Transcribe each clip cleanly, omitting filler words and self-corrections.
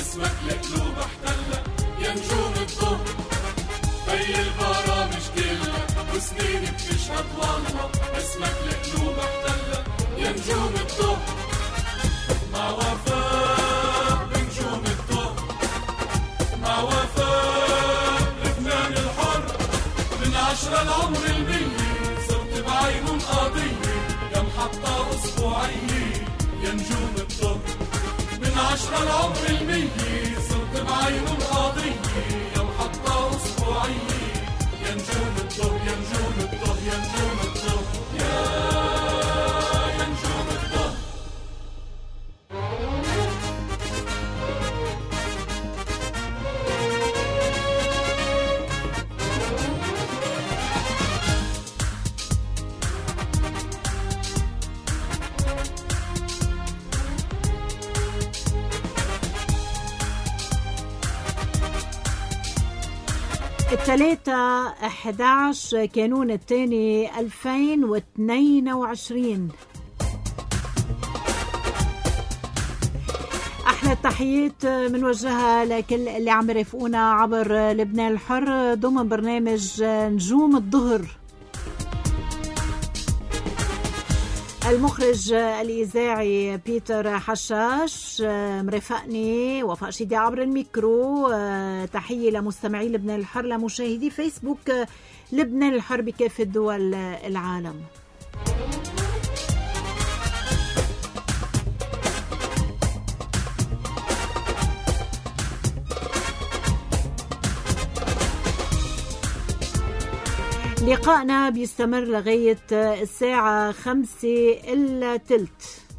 اسمك لقلوب احتلها يا نجوم الظهر، بي البرامج كلها وسنين بتشهد والله، اسمك لقلوب احتلها يا نجوم الظهر، مع وفاء بنجوم الظهر، مع وفاء لبنان الحر، من 10 العمر 100 صرت بعينهم قضية يا محطة أسبوعية يا نجوم الظهر، من 10 العمر 100 صرت بعينهم قضية يا محطة أسبوعية يا نجوم الظهر، يا نجوم الظهر، يا نجوم الظهر، يا نجوم الظهر. الثلاثة 11 كانون الثاني 2022. أحلى التحيات منوجهة لكل اللي عم يرافقونا عبر لبنان الحر ضمن برنامج نجوم الظهر. المخرج الإذاعي بيتر حشاش مرافقني، وفاء شيدي عبر الميكرو. تحية لمستمعي لبنان الحر، لمشاهدي فيسبوك لبنان الحر بكافة دول العالم. لقائنا بيستمر لغاية الساعة 5:15.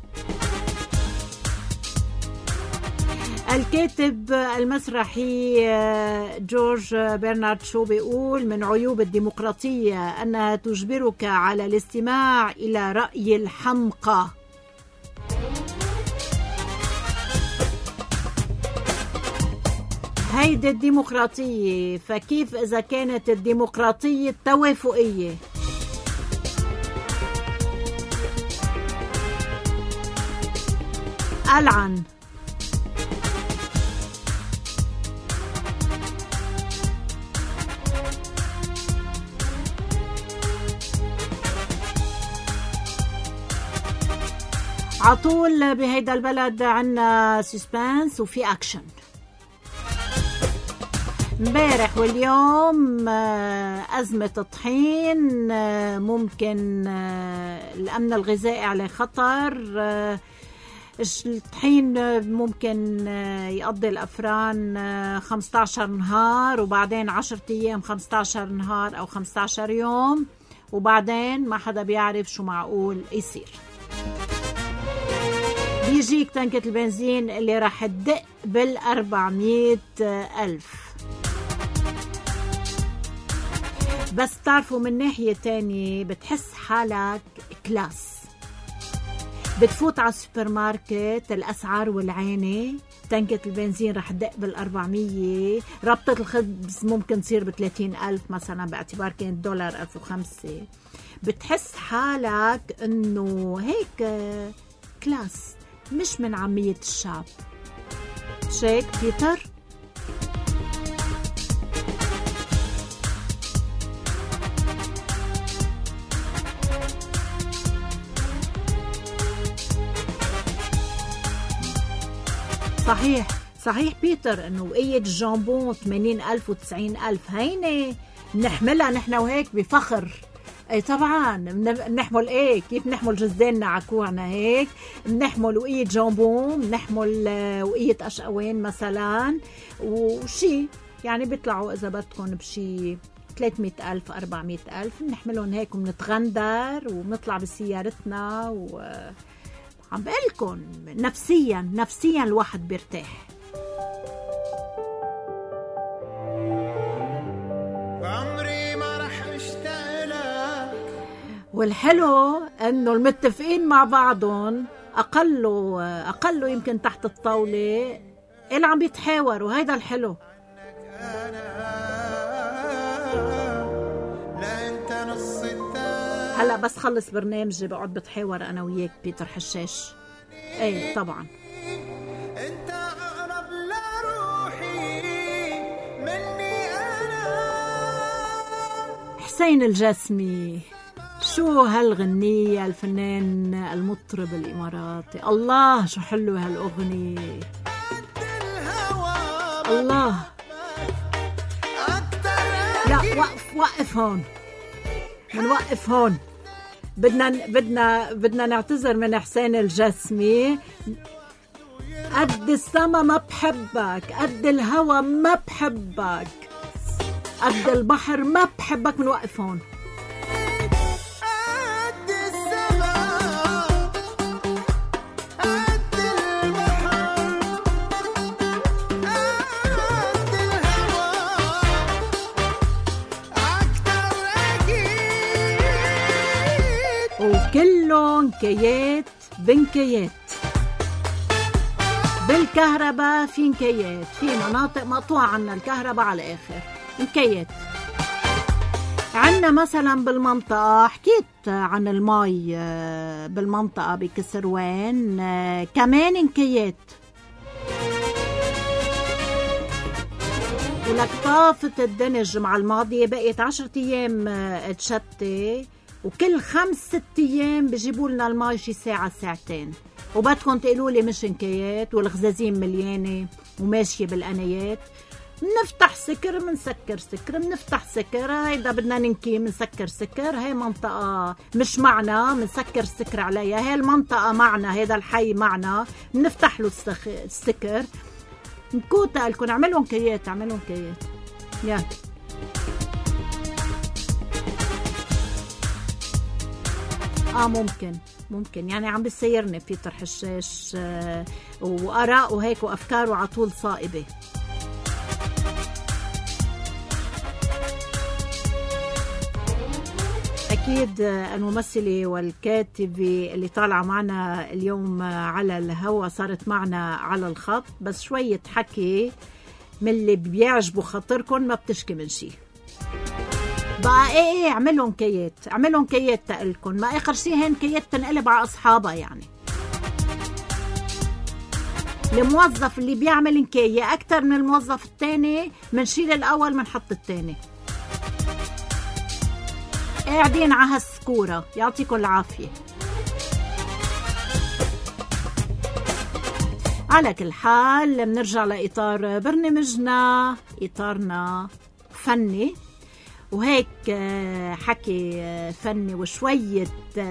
الكاتب المسرحي جورج برنارد شو بيقول من عيوب الديمقراطية أنها تجبرك على الاستماع إلى رأي الحمقى. هيدي الديمقراطية، فكيف إذا كانت الديمقراطية التوافقية؟ ألعن. عطول بهيدا البلد عنا سسبانس وفي أكشن. امبارح واليوم أزمة الطحين، ممكن الأمن الغذائي على خطر. الطحين ممكن يقضي الأفران 15 نهار، وبعدين 10 أيام 15 نهار أو 15 يوم، وبعدين ما حدا بيعرف شو معقول يصير. بيجيك تنكة البنزين اللي راح تدق بال400,000. بس تعرفوا من ناحية تانية بتحس حالك كلاس. بتفوت على السوبر ماركت، الأسعار والعينة، تنكة البنزين رح تدق بال400، ربطة الخبز ممكن تصير ب30,000 مثلا، باعتبار كانت دولار 1005. بتحس حالك انه هيك كلاس، مش من عامية الشعب. شيك بيتر؟ صحيح بيتر، انه وقية الجامبون 80,000 و90,000 هينة نحملها نحن وهيك بفخر. اي طبعا بنحمل ايه، كيف نحمل جزداننا عكوعنا هيك، بنحمل وقية جامبون، بنحمل وقية أشقوين مثلا، وشي يعني بيطلعوا إذا بدكم بشي 300,000 400,000، بنحملهم هيك وبنتغندر وبنطلع بسيارتنا. وعم بقلكم نفسيا الواحد بيرتاح. والحلو انه المتفقين مع بعضهم اقله يمكن تحت الطاولة اللي عم بيتحاوروا، هيدا الحلو. هلا بس خلص برنامجي بقعد بتحاور انا وياك بيتر حشاش. ايه طبعا. انت اقرب حسين الجسمي. شو هالغنية، الفنان المطرب الإماراتي. الله شو حلوة هالأغنية، الله. لا وقف هون، منوقف هون. بدنا نعتذر من حسين الجسمي. قد السما ما بحبك، قد الهوى ما بحبك، قد البحر ما بحبك. منوقف هون. وكلهم كيات بنكيات. بالكهرباء في نكيات، في مناطق مقطوعة عنا الكهرباء على الآخر، نكيات. عنا مثلا بالمنطقة، حكيت عن المي بالمنطقة بكسروان كمان نكيات. ولك طافت الدنيا الجمعة الماضية، بقيت 10 أيام تشتي، وكل 5-6 أيام بيجيبوا لنا المي شي ساعة ساعتين. وبدكم تقولوا لي مش نكيات، والغزازين مليانة وماشية بالقنايات. منفتح سكر منسكر سكر، منفتح سكر، هيدا بدنا ننكي منسكر سكر. هاي منطقة مش معنا، منسكر سكر عليها. هاي المنطقة معنا، هيدا الحي معنا، منفتح له السكر. نكوتا لكم اعملوا نكيات، اعملوا نكيات. يا ممكن يعني عم بيسيرني بيتر حشاش وآراء وهيك وأفكار وعطول صائبة. أكيد الممثلة والكاتبة اللي طالعة معنا اليوم على الهوا صارت معنا على الخط، بس شوية حكي من اللي بيعجبوا خاطركم، ما بتشكي من شي. بقى ايه اعملوا نكيات، اعملوا نكيات تقلكن، ما اخر شي هين نكيات تنقلب على اصحابها. يعني الموظف اللي بيعمل نكاية اكتر من الموظف التاني، منشيل الاول منحط التاني. قاعدين على هالسكورة، يعطيكم العافية. على كل حال بنرجع لإطار برنامجنا، إطارنا فني، وهيك حكي فني وشوية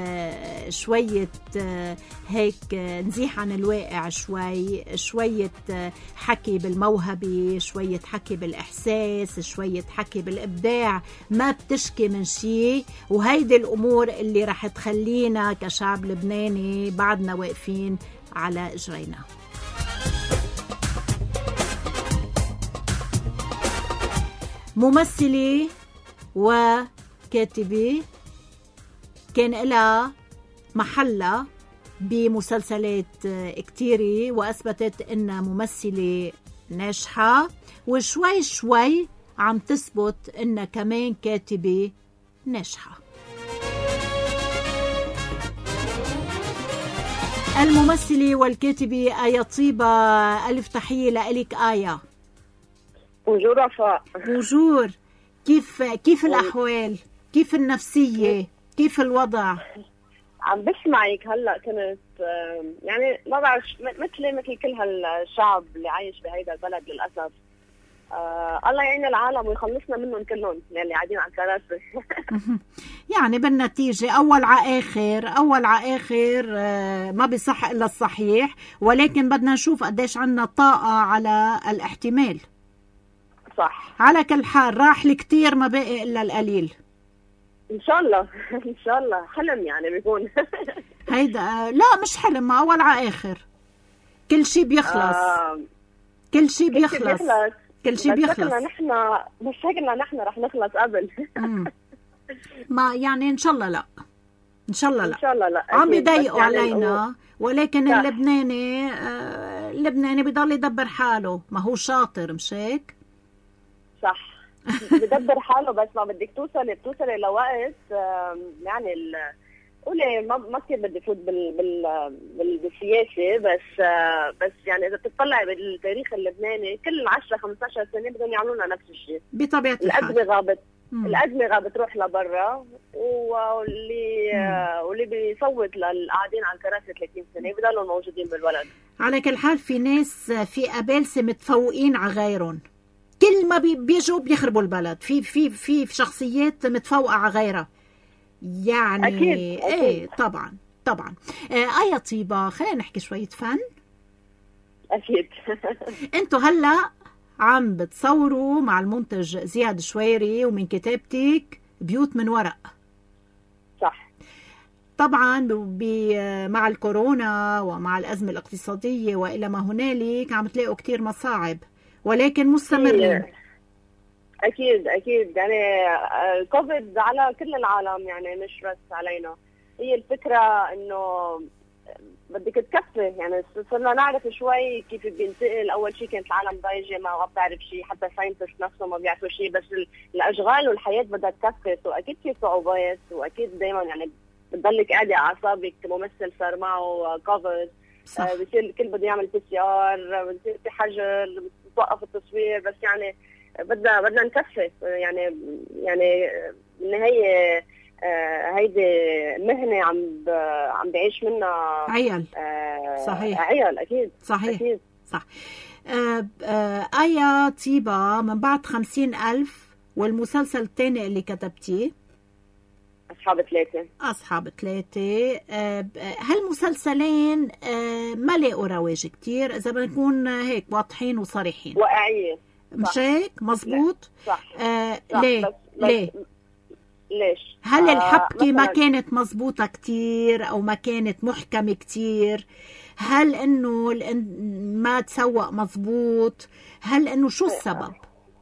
هيك نزيح عن الواقع، شوية حكي بالموهبة، شوية حكي بالإحساس، شوية حكي بالإبداع. ما بتشكي من شيء، وهيدي الأمور اللي رح تخلينا كشعب لبناني بعدنا واقفين على إجرينا. ممثلة وكاتبة كان لها محلة بمسلسلات كتيرة، وأثبتت إنها ممثلة ناجحة، وشوي شوي عم تثبت إنها كمان كاتبة ناجحة. الممثلة والكاتبة آية طيبة، ألف تحية لإلك آية. بونجور وفاء. بونجور. كيف الأحوال؟ كيف النفسية؟ كيف الوضع؟ عم بسمعك هلا. كنت يعني ما بعرف مثل كل هالشعب اللي عايش بهيدا البلد للأسف. الله يعين العالم ويخلصنا منهم كلهم اللي قاعدين على الكراسي. يعني بالنتيجة أول على آخر ما بيصح إلا الصحيح، ولكن بدنا نشوف قديش عنا طاقة على الاحتمال. صح. على كل حال راح الكتير، ما باقي إلا القليل. إن شاء الله إن شاء الله. حلم يعني بيكون. هيدا لا مش حلم، ما أول على آخر كل شيء بيخلص. كل شيء بيخلص. بس شكلنا نحن رح نخلص قبل. ما يعني إن شاء الله لا، إن شاء الله لا. عم بيضايقوا يعني علينا، ولكن اللبناني بيضل يدبر حاله، ما هو شاطر مش هيك؟ صح. بدبر حاله، بس ما بدك توصلي لوقت يعني قولي ما كثير بدي فوت بالسياسه، بس يعني اذا بتطلعي بالتاريخ اللبناني كل 10-15 سنه بدهم يعملوا لنا نفس الشيء. بطبيعه الحال. الأزمة الأدمغة بتروح لبرا، واللي بيصوت للقاعدين على الكراسي 30 سنة بضلوا موجودين بالبلد. على كل حال في ناس في قبالسة متفوقين على غيرهم، كل ما بيجوا بيخربوا البلد. في شخصيات متفوقة على غيرها يعني. أكيد. ايه طبعا. يا طيبة، خلينا نحكي شوية فن. أكيد. انتوا هلأ عم بتصوروا مع المنتج زياد شويري ومن كتابتك بيوت من ورق. صح. طبعا مع الكورونا ومع الأزمة الاقتصادية وإلى ما هنالك عم تلاقوا كتير مصاعب، ولكن مستمرين. أكيد يعني الكوفيد على كل العالم، يعني مش بس علينا. هي الفكرة إنه بدك تكفي، يعني صرنا نعرف شوي كيف بينتقل. أول شيء كانت العالم ضايجة ما بتعرف شيء، حتى الساينتست نفسه ما بيعرفوا شيء، بس الأشغال والحياة بدها تكفي. وأكيد في صعوبات، وأكيد دايما يعني بتضلك قاعدة على أعصابك. ممثل صار معه كوفيد، بصير الكل بده يعمل PCR، بصير في حجر، بتوقف التصوير، بس يعني بدنا نكفي. يعني بالنهاية هيدي مهنة عم بعيش منها عيال. صحيح. عيال. أكيد. صحيح. أكيد. صح. آية طيبة، من بعد 50,000 والمسلسل الثاني اللي كتبتيه أصحاب ثلاثة، هالمسلسلين ما لاقوا رواج كتير، إذا بنكون هيك واضحين وصريحين. واقعية. مش هيك؟ مزبوط. صح. ليه؟ ليش؟ هل الحبكة ما كانت مزبوطة كتير أو ما كانت محكمة كتير؟ هل إنه ما تسوق مزبوط؟ هل إنه شو السبب؟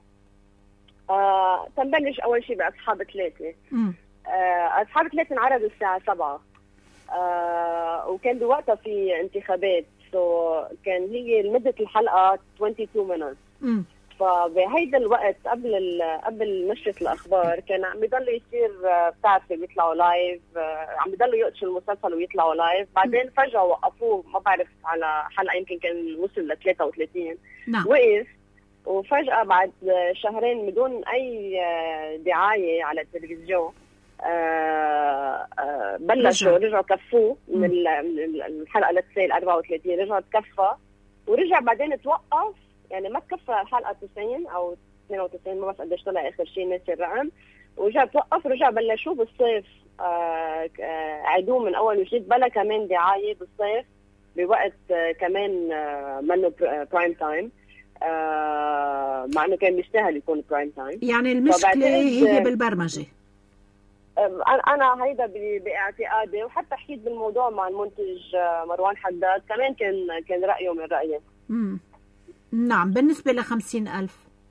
تنبلش أول شيء بأصحاب ثلاثة. أصحاب ثلاثة انعرض الساعة 7، وكان بوقتها في انتخابات، كان هي مدة الحلقة 22 minutes. فبهيدا الوقت قبل نشرة الأخبار كان عم بيضل يصير، بتعرفي بيطلعوا لايف، عم بيضلوا يقتشوا المسلسل ويطلعوا لايف. بعدين فجأة وقفوه، ما بعرف على حلقة يمكن كان وصل ل 33. وقف، وفجأة بعد شهرين بدون أي دعاية على التلفزيون بلشوا رجعوا كفوه من الحلقة لتسيل 34، رجعوا تكفى ورجع بعدين توقف. يعني ما تكفى الحلقة 90 أو 92، ما بس قديش طلع آخر شيء، ناسي الرقم. ورجع توقف، ورجع بلشوه بالصيف عيدوه من أول وجديد، بلا كمان دعاية بالصيف بوقت كمان منه برايم تايم، مع إنه كان بيستاهل يكون برايم تايم. يعني المشكلة هي بالبرمجة. أنا هيدا باعتقادي، وحتى حكيت بالموضوع مع المنتج مروان حداد، كمان كان رأيه من رأيي. نعم. بالنسبة ل50,000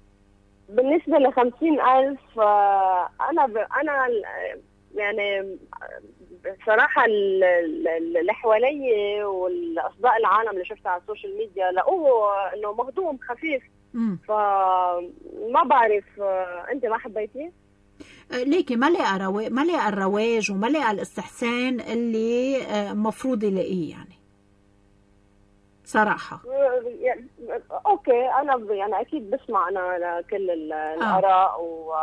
أنا يعني صراحة اللي حوالي والأصداء العالم اللي شفتها على السوشيال ميديا لقوه إنه مهضوم خفيف. فما بعرف، أنت ما حبيتيه؟ ليكي ما لقى الرواج وما لقى الاستحسان اللي مفروض يلاقيه يعني صراحة. اوكي، انا يعني اكيد بسمع انا كل الاراء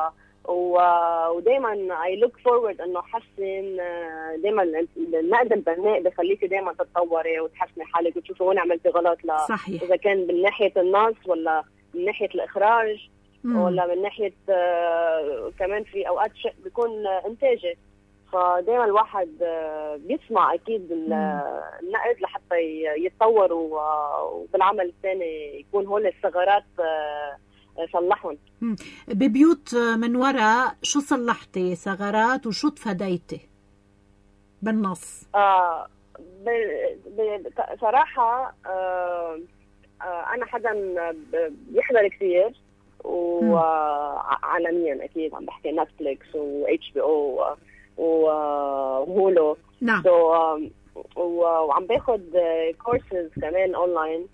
ودايما اي لوك فورورد انه حسن. دايما النقد البناء بخليكي دايما تتطوري وتحسني حالك وتشوفي وين عملتي غلط. صحيح. اذا كان من ناحية النص ولا من ناحية الاخراج ولا من ناحية كمان في اوقات بيكون انتاجي. فدايما الواحد بيسمع أكيد النقد لحتى يتطور، وبالعمل الثاني يكون هول الثغرات صلحهم. ببيوت من وراء شو صلحتي ثغرات وشو تفاديتي بالنص؟ صراحة أنا حدا بيحضر كثير، وعالميا أكيد عم بحكي نتفليكس وHBO وهولو. نعم. وعم باخد كورسز كمان اونلاين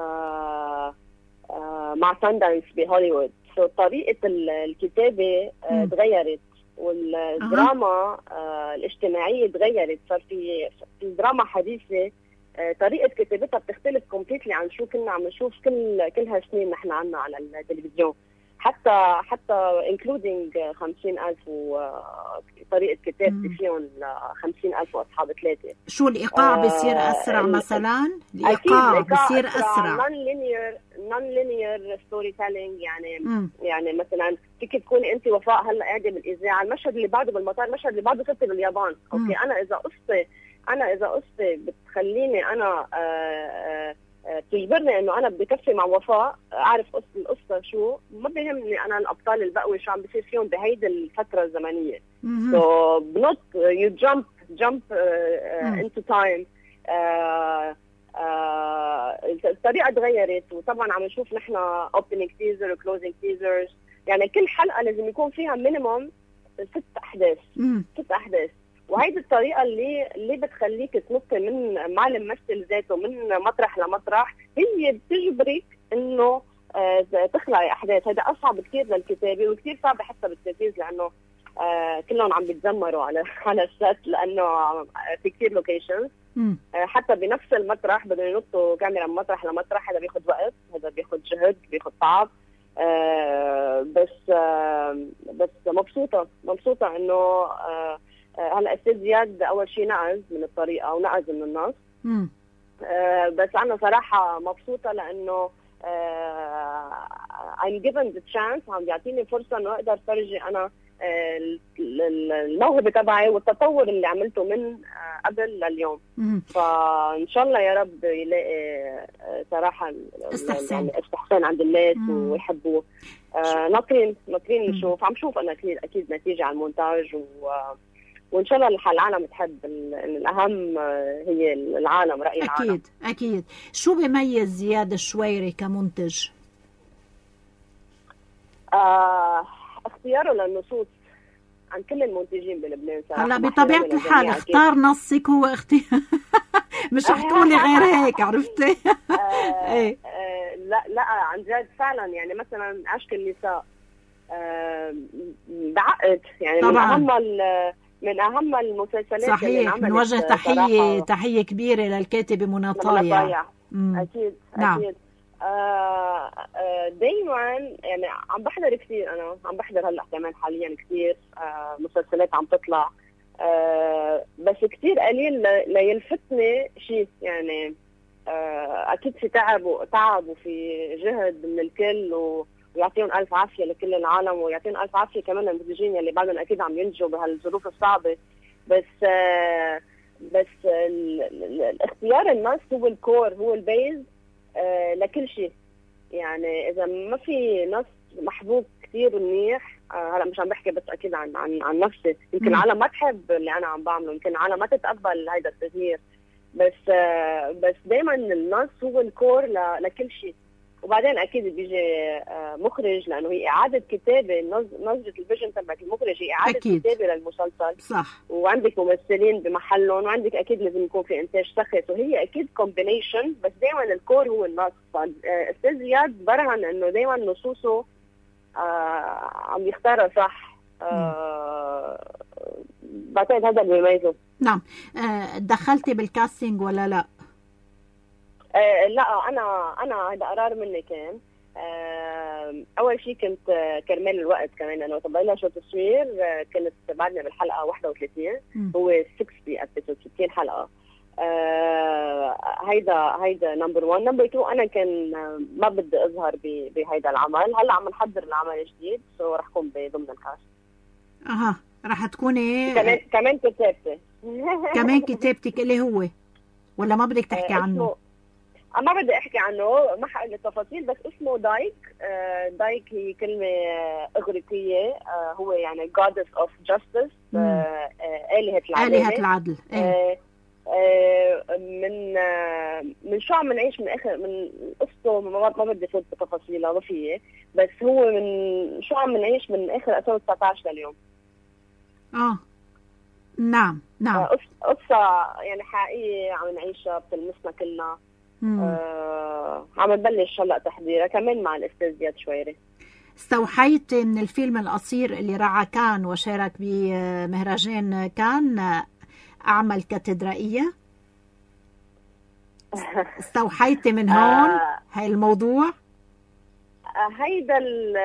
مع ساندانس بهوليوود. طريقة الكتابة تغيرت، والدراما الاجتماعية تغيرت. صار في دراما حديثة طريقة كتابتها بتختلف كومبليتلي عن شو كنا عم نشوف كل هالسنين نحن عنا على التلفزيون. حتى including 50,000 وطريقة كتابتي فيهم 50,000 وأصحاب 3. شو الإيقاع بيصير أسرع مثلا؟ الإيقاع بيصير أسرع. non-linear storytelling يعني مثلا فيك تكوني أنت وفاء هلا قاعدة بالإذاعة، المشهد اللي بعده بالمطار، المشهد اللي بعده صرتي باليابان. أوكي، أنا إذا قصتي بتخليني أنا تجبرني انه انا بدي كفي مع وفاء اعرف القصه شو، ما بيهمني انا الابطال البقوي شو عم بيصير فيهم بهيدي الفتره الزمنيه. so not you jump into time. الطريقه تغيرت، وطبعا عم نشوف نحن opening teaser و closing teasers، يعني كل حلقه لازم يكون فيها minimum 6 احداث. 6 احداث، وهيدي الطريقة اللي بتخليك تنطي من مع الممثل ذاته من مطرح لمطرح، هي بتجبرك انه تخلقي احداث. هذا اصعب كثير للكتابة وكثير صعب حتى بالتنفيذ، لانه كلهم عم بيتذمروا على الست، لانه في كثير لوكيشنز حتى بنفس المطرح بدهم ينطوا كاميرا من مطرح لمطرح. هذا بياخد وقت، هذا بياخد جهد، بياخد تعب. بس مبسوطة انه هلا استاذ زياد اول شيء نقز من الطريقه ونقز من النص. بس انا صراحه مبسوطه لانه I'm given the chance، عم بيعطيني فرصه انه اقدر فرجي انا الموهبه تبعي والتطور اللي عملته من قبل لليوم. فان شاء الله يا رب يلاقي صراحه استحسان عند الناس ويحبوه. ناطرين نشوف، عم شوف انا اكيد نتيجه على المونتاج، وإن شاء الله العالم تحب. الأهم هي العالم، رأي العالم. أكيد. شو بيميز زياد الشويري كمنتج؟ اختياره للنصوص عن كل المنتجين بلبنان صراحة. هلا بطبيعة الحال اختار نصك هو اختيار مش حتقولي غير هيك، عرفتي؟ لا عن جد فعلا. يعني مثلا عشق النساء بعقد، يعني طبعا من أهم المسلسلات. صحيح، نوجه تحية كبيرة للكاتبة منى طايع. أكيد. نعم. أكيد. دايما يعني عم بحضر كثير، أنا عم بحضر هلأ كمان حاليا كثير مسلسلات عم تطلع، بس كثير قليل ليلفتني شيء. يعني أكيد في تعب وفي جهد من الكل، ويعطيهم ألف عافية لكل العالم، ويعطيهم ألف عافية كمان للمنتجين اللي بعدهم أكيد عم ينتجوا بهالظروف الصعبة. بس الاختيار النص هو الكور، هو البيز لكل شيء. يعني إذا ما في نص محبوب كثير منيح، هلا مش عم بحكي بس أكيد عن نفسي، يمكن العالم ما تحب اللي أنا عم بعمله، يمكن العالم ما تتقبل هيدا التغيير، بس دايما النص هو الكور لكل شيء. وبعدين اكيد بيجي مخرج، لانه هي اعاده كتابه، نظره الفيجن تبعك المخرج هي اعاده كتابه للمسلسل. صح. وعندك ممثلين بمحلهم، وعندك اكيد لازم يكون في انتاج سخط، وهي اكيد كومبينيشن، بس دائما الكور هو النص. استاذ زياد برهن انه دائما نصوصه عم يختارها صح. بعتقد هذا اللي بيميزه. نعم. دخلتي بالكاستنج ولا لا؟ لا، انا هذا قرار مني كان. اول شيء كنت كرمال الوقت كمان، لانه وقت بلشوا تصوير كنت بعدنا بالحلقه 31، هو 60 ابيسود، 60 حلقه. هيدا نمبر 1. نمبر 2 انا كان ما بدي اظهر بهيدا العمل. هلا عم نحضر العمل الجديد، رح اكون ضمن الكاست. رح تكوني كمان كتابتي كمان كتابتك اللي هو، ولا ما بدك تحكي عنه؟ ما بدي احكي عنه، ما حقول التفاصيل، بس اسمه دايك. دايك هي كلمه اغريقيه، هو يعني goddess of justice، آلهة العدل. من شو عم نعيش من اخر من قصته، ما بدي فوت بتفاصيلها، ما فيي، بس هو من شو عم نعيش من اخر 2019 لليوم. نعم. قصه يعني حقيقيه عم نعيشها، بتلمسنا كلنا. عم نبلش هلا تحضيرها كمان مع الاستاذ زياد شويري. استوحيت من الفيلم القصير اللي راح كان وشارك بمهرجان كان أعمال كاتدرائية؟ استوحيت من هون هاي الموضوع؟ هيدا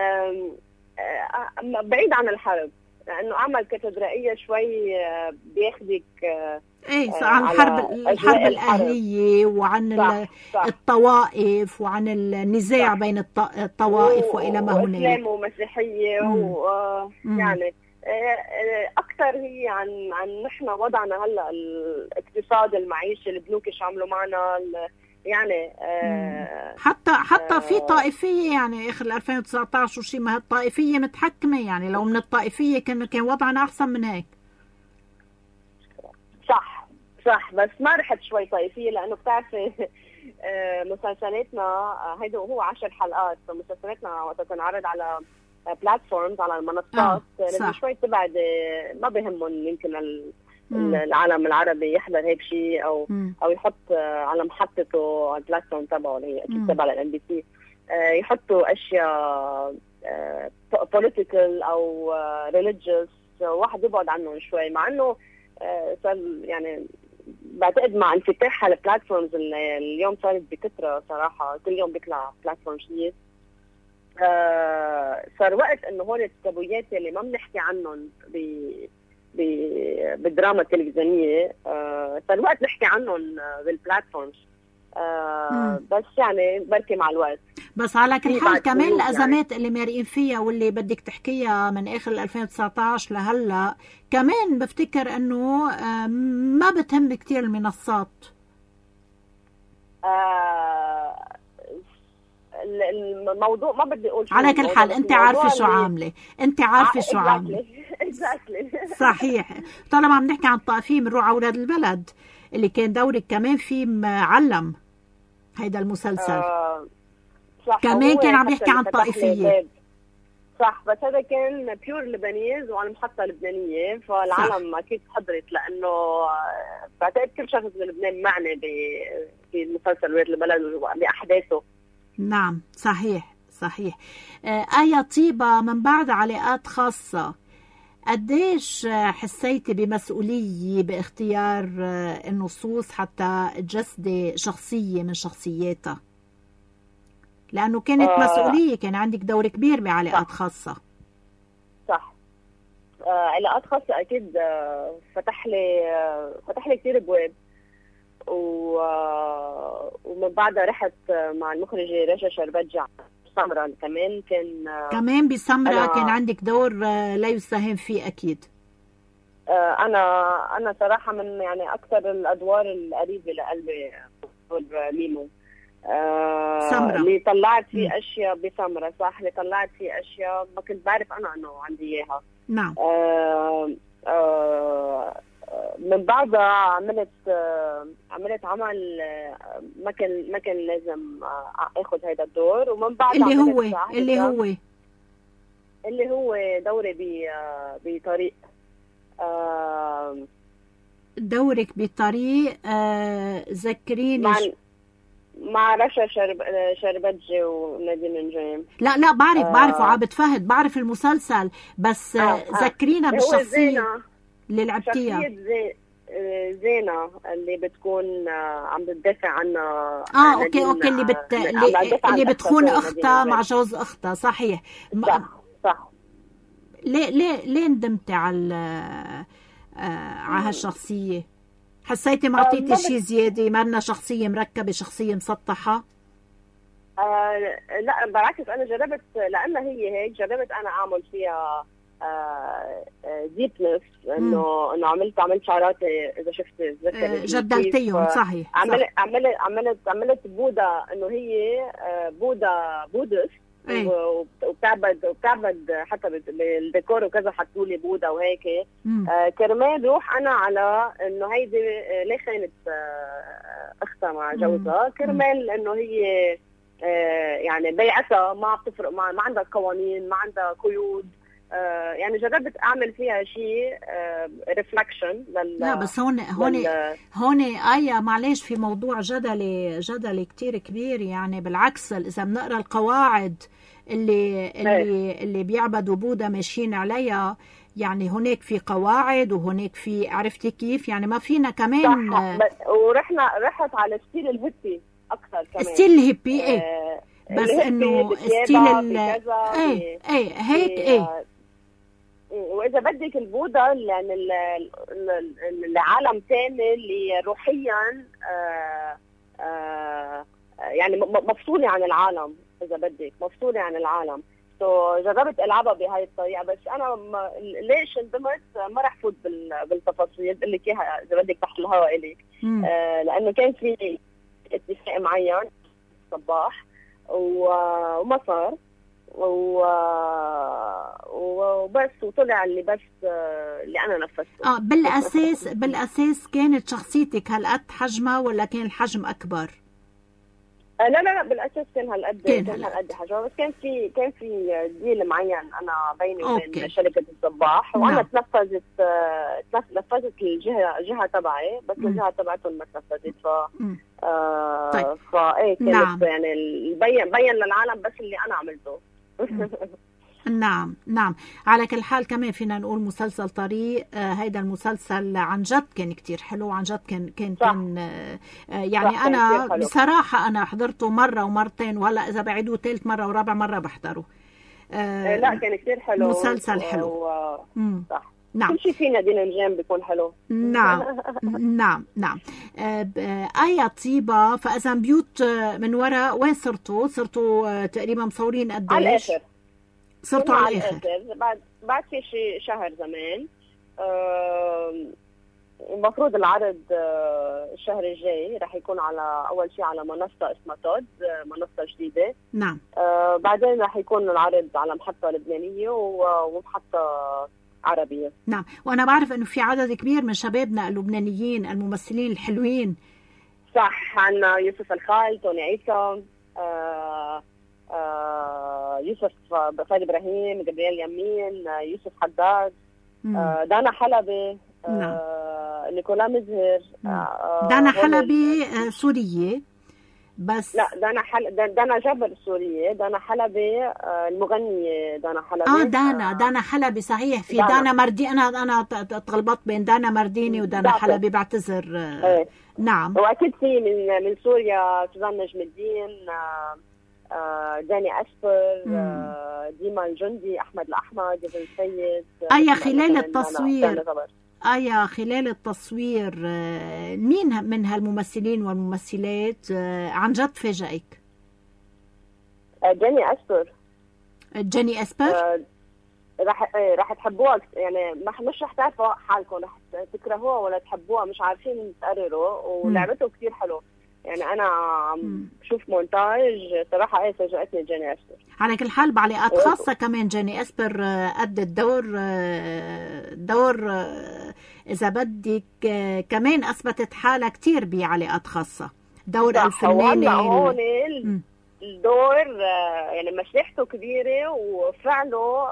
بعيد عن الحرب، لانه اعمال كاتدرائيه شوي بياخدك ايه عن الحرب الاهليه وعن صح. الطوائف وعن النزاع بين الطوائف والى ما هنالك، واسلام ومسيحيه يعني اكثر هي عن نحن وضعنا هلا الاقتصاد المعيشي، البنوك شو عملوا معنا يعني حتى في طائفيه يعني اخر 2019 وشي، ما الطائفيه متحكمه يعني، لو من الطائفيه كان وضعنا احسن من هيك. صح بس ما رحت شوي طائفيه، لانه بتعرفي مسلسلاتنا هيدا هو 10 حلقات، فمسلسلاتنا وقت تنعرض على بلاتفورمز على المنصات لازم شوي تبعد، ما بهمهم يمكن العالم العربي يحضر هيك شيء او يحط على محطته على البلاتفورم تبعه اللي هي اكيد تبع الان بي سي يحطوا اشياء بوليتيكال او ريليجيوس، واحد يبعد عنهم شوي، مع انه صار يعني بعتقد مع انفتاح على البلاتفورمز اليوم صارت بكثره صراحه، كل يوم بيطلع بلاتفورم جديد. صار وقت انه هول التابويات اللي ما بنحكي عنهم بالدراما التلفزيونيه صار وقت نحكي عنهم بالبلاتفورمز. بس يعني بركي مع الوقت. بس على كل حال كمان الازمات اللي مارقين فيها واللي بدك تحكيها من اخر 2019 لهلا، كمان بفتكر انه ما بتهم كتير المنصات. الموضوع ما بدي اقول على كل حال انت عارفه شو عامله، انت عارفه شو عامله. صحيح. طالما عم نحكي عن الطائفيه بنروح على اولاد البلد اللي كان دورك كمان فيه معلم هيدا المسلسل. كمان كان عم يحكي عن طائفيه. صح، بس هذا كان بيور لبنانيز وعلى محطه لبنانيه، فالعالم اكيد حضرت، لانه بعتقد كل شخص بلبنان معني بمسلسل ولاد البلد وباحداثه. نعم صحيح. آية طيبة، من بعد علاقات خاصة قديش حسيتي بمسؤولية باختيار النصوص حتى تجسدي شخصية من شخصياتها؟ لأنه كانت مسؤولية، كان عندك دور كبير بعلاقات خاصة. صح. علاقات خاصة أكيد فتح لي كتير أبواب، ومن بعدها رحت مع المخرجة رشا شربتجي سمرة، كمان بسمرة كان عندك دور لا يساهم فيه أكيد. أنا صراحة من يعني أكثر الأدوار القريبة لقلبي دور ميمو. سمرة اللي طلعت فيه أشياء بسمرة. صح، اللي طلعت فيه أشياء ما كنت بعرف أنا إنه عندي إياها. نعم. من بعدها عملت عمل ما كان لازم اخذ هذا الدور، ومن بعد اللي هو دوري بطريق دورك بطريق. ذكريني مع رشا شربتجي ونادين نجيم. لا بعرفه عابد فهد، بعرف المسلسل، بس ذكرينا بالشخصية اللي لعبتيها. زينة اللي بتكون عم بتدافع عنها. اوكي اللي بتخون اختها مع جوز اختها. صحيح. صح. ليه ندمتي على هالشخصية؟ حسيتي ما عطيتي شيء زيادة؟ ما شخصية مركبة، شخصية مسطحة؟ لا بالعكس، انا جربت لانها هي هيك، جربت انا اعمل فيها ديبنس، انه عملت شعراتي اذا شفت جدلتيهم. صحيح. عملت بودا، انه هي بودست، وبتعبد حتى بالديكور وكذا، حطوا لي بودا وهيك. كرمال روح انا على انه هيدي ليه خانت اختها مع جوزها، كرمال انه هي يعني بيعتها ما بتفرق، ما عندها قوانين، ما عندها قيود. يعني جربت اعمل فيها شيء ريفلكشن لا بس هون آية معلش في موضوع جدلي كتير كبير. يعني بالعكس، اذا بنقرا القواعد اللي بيعبدوا بوذا ماشيين عليها، يعني هناك في قواعد وهناك في، عرفتي كيف؟ يعني ما فينا كمان رحت على ستيل الهيبي اكثر كمان. ستيل الهيبي بس انه ستيل ايه هيك واذا بدك البوذا يعني العالم ثاني اللي روحيا يعني مفصولة عن العالم، اذا بدك مفصولة عن العالم. جربت العبها بهاي الطريقه، بس انا ليش انضمت ما رح فوت بالتفاصيل، بقول لك اياها اذا بدك تحت الهواء الك. لانه كان في اتفاق معين صباح وما صار وبس، وطلع اللي بس اللي انا نفذته. بالاساس كانت شخصيتك هالقد حجمها ولا كان الحجم اكبر؟ لا بالاساس كان هالقد حجمها، بس كان في ديل معين انا بيني وبين شركه الصباح، وانا نفذت الجهه تبعي، بس الجهه تبعتهم ما تنفذت. طيب. فايه كانت يعني بين للعالم بس اللي انا عملته. نعم. على كل حال كمان فينا نقول مسلسل طريق، هيدا المسلسل عن جد كان كتير حلو، عن جد كان يعني انا بصراحة انا حضرته مرة ومرتين، وهلا اذا بعيدوه ثالث مرة ورابع مرة بحضره. لا كان كتير حلو، مسلسل حلو. صح. نعم. كل شيء فينا دينا نجام بيكون حلو. نعم. آية طيبة، فاذا بيوت من وراء وين صرتوا تقريبا مصورين قديش؟ على الاخر صرتوا على الاخر بعد في شيء شهر زمان. المفروض العرض الشهر الجاي رح يكون على اول شيء على منصه اسمها تود، منصه جديده. نعم. بعدين رح يكون العرض على محطه لبنانيه ومحطه عربيه. نعم. وانا بعرف انه في عدد كبير من شبابنا اللبنانيين الممثلين الحلوين. صح، عنا يوسف الخال، توني عيسى، يوسف فادي ابراهيم، جبريل يمين، يوسف حداد، دانا حلبي، نيكولا مزهر. دانا حلبي سورية بس؟ لا دانا جبر سورية، دانا حلبي المغنية دانا حلبي. دانا حلبي صحيح. في دانا مردي، انا تغلبت بين دانا مرديني ودانا حلبي، بعتذر. نعم. واكيد في من سوريا سوزان نجم الدين، داني أسبر، ديما الجندي، أحمد الأحمد، جبل السيد. خلال التصوير مين من هالممثلين والممثلات عن جد فاجئك؟ جاني أسبر. رح تحبوها يعني، مش رح تعرفوا حالكم، رح تكرهوها ولا تحبوها، مش عارفين تقرروا. ولعبته كتير حلو يعني، انا عم بشوف مونتاج صراحه فاجأتني جاني أسبر. على كل حال بعلاقات خاصه كمان جاني أسبر أدت دور اذا بدك كمان اثبتت حالها كتير بعلاقات خاصه، دور الفنانه. هون الدور يعني مساحته كبيره، وفعله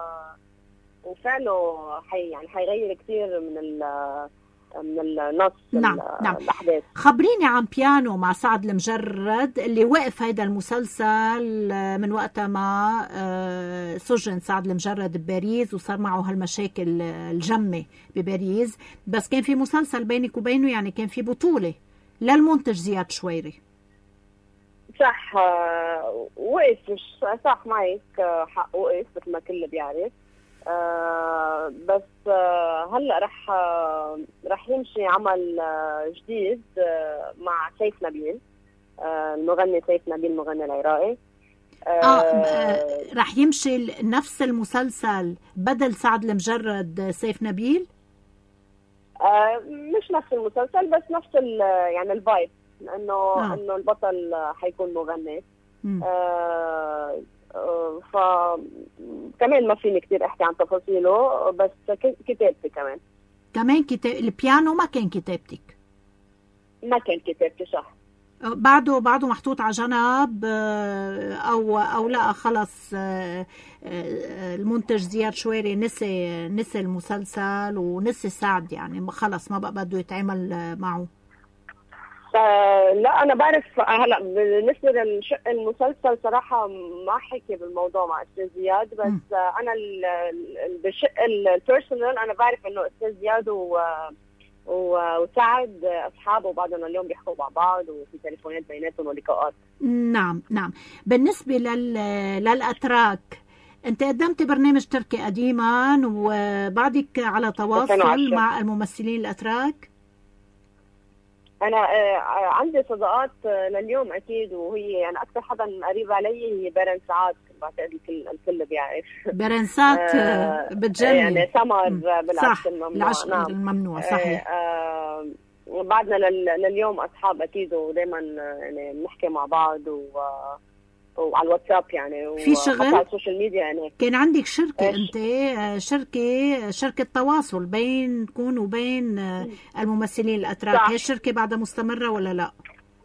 يعني حيغير كتير من النص. نعم. الأحداث. خبريني عن بيانو مع سعد المجرد، اللي وقف هيدا المسلسل من وقت ما سجن سعد المجرد بباريس، وصار معه هالمشاكل الجمة بباريس، بس كان في مسلسل بينك وبينه، يعني كان في بطولة للمنتج زياد شويري. صح، وقف. صح معك حق، وقف مثل ما كل بيعرف. بس هلا رح يمشي عمل جديد مع سيف نبيل، المغني سيف نبيل، المغني العراقي. رح يمشي نفس المسلسل بدل سعد المجرد سيف نبيل؟ مش نفس المسلسل، بس نفس يعني الفايب، انه البطل حيكون مغني. فكمان ما فيني كتير احكي عن تفاصيله، بس كتابتي كمان البيانو ما كان كتابتك؟ ما كان كتابتي، صح. بعده محطوط على جنب، او لا خلص المنتج زياد شويري نسي المسلسل ونسي سعد، يعني خلص ما بقى بده يتعامل معه؟ لا انا بعرف هلا بالنسبه للشق المسلسل صراحه ما حكي بالموضوع مع استاذ زياد، بس انا بالشق البيرسونال انا بعرف انه استاذ زياد وساعد أصحابه بعضنا اليوم بيحكوا مع بعض وفي تليفونات بيناتهم ولقاءات. نعم نعم. بالنسبة للأتراك، أنت قدمت برنامج تركي قديما وبعدك على تواصل مع الممثلين الأتراك؟ أنا عندي صداقات لليوم أكيد، وهي يعني أكثر حدا قريب علي هي بيرن سعاد، بعتقد الكل بيعرف. بيرن سعاد بتجنن يعني سمر بالعكس الممنوع. الممنوع صحيح. بعدنا لليوم أصحاب أكيد، ودايما يعني بنحكي مع بعض وعلى الواتساب يعني، في شغل على السوشيال ميديا يعني. كان عندك شركة أنت، شركة تواصل بينكم وبين الممثلين الأتراك، هي الشركة بعدها مستمرة ولا لا؟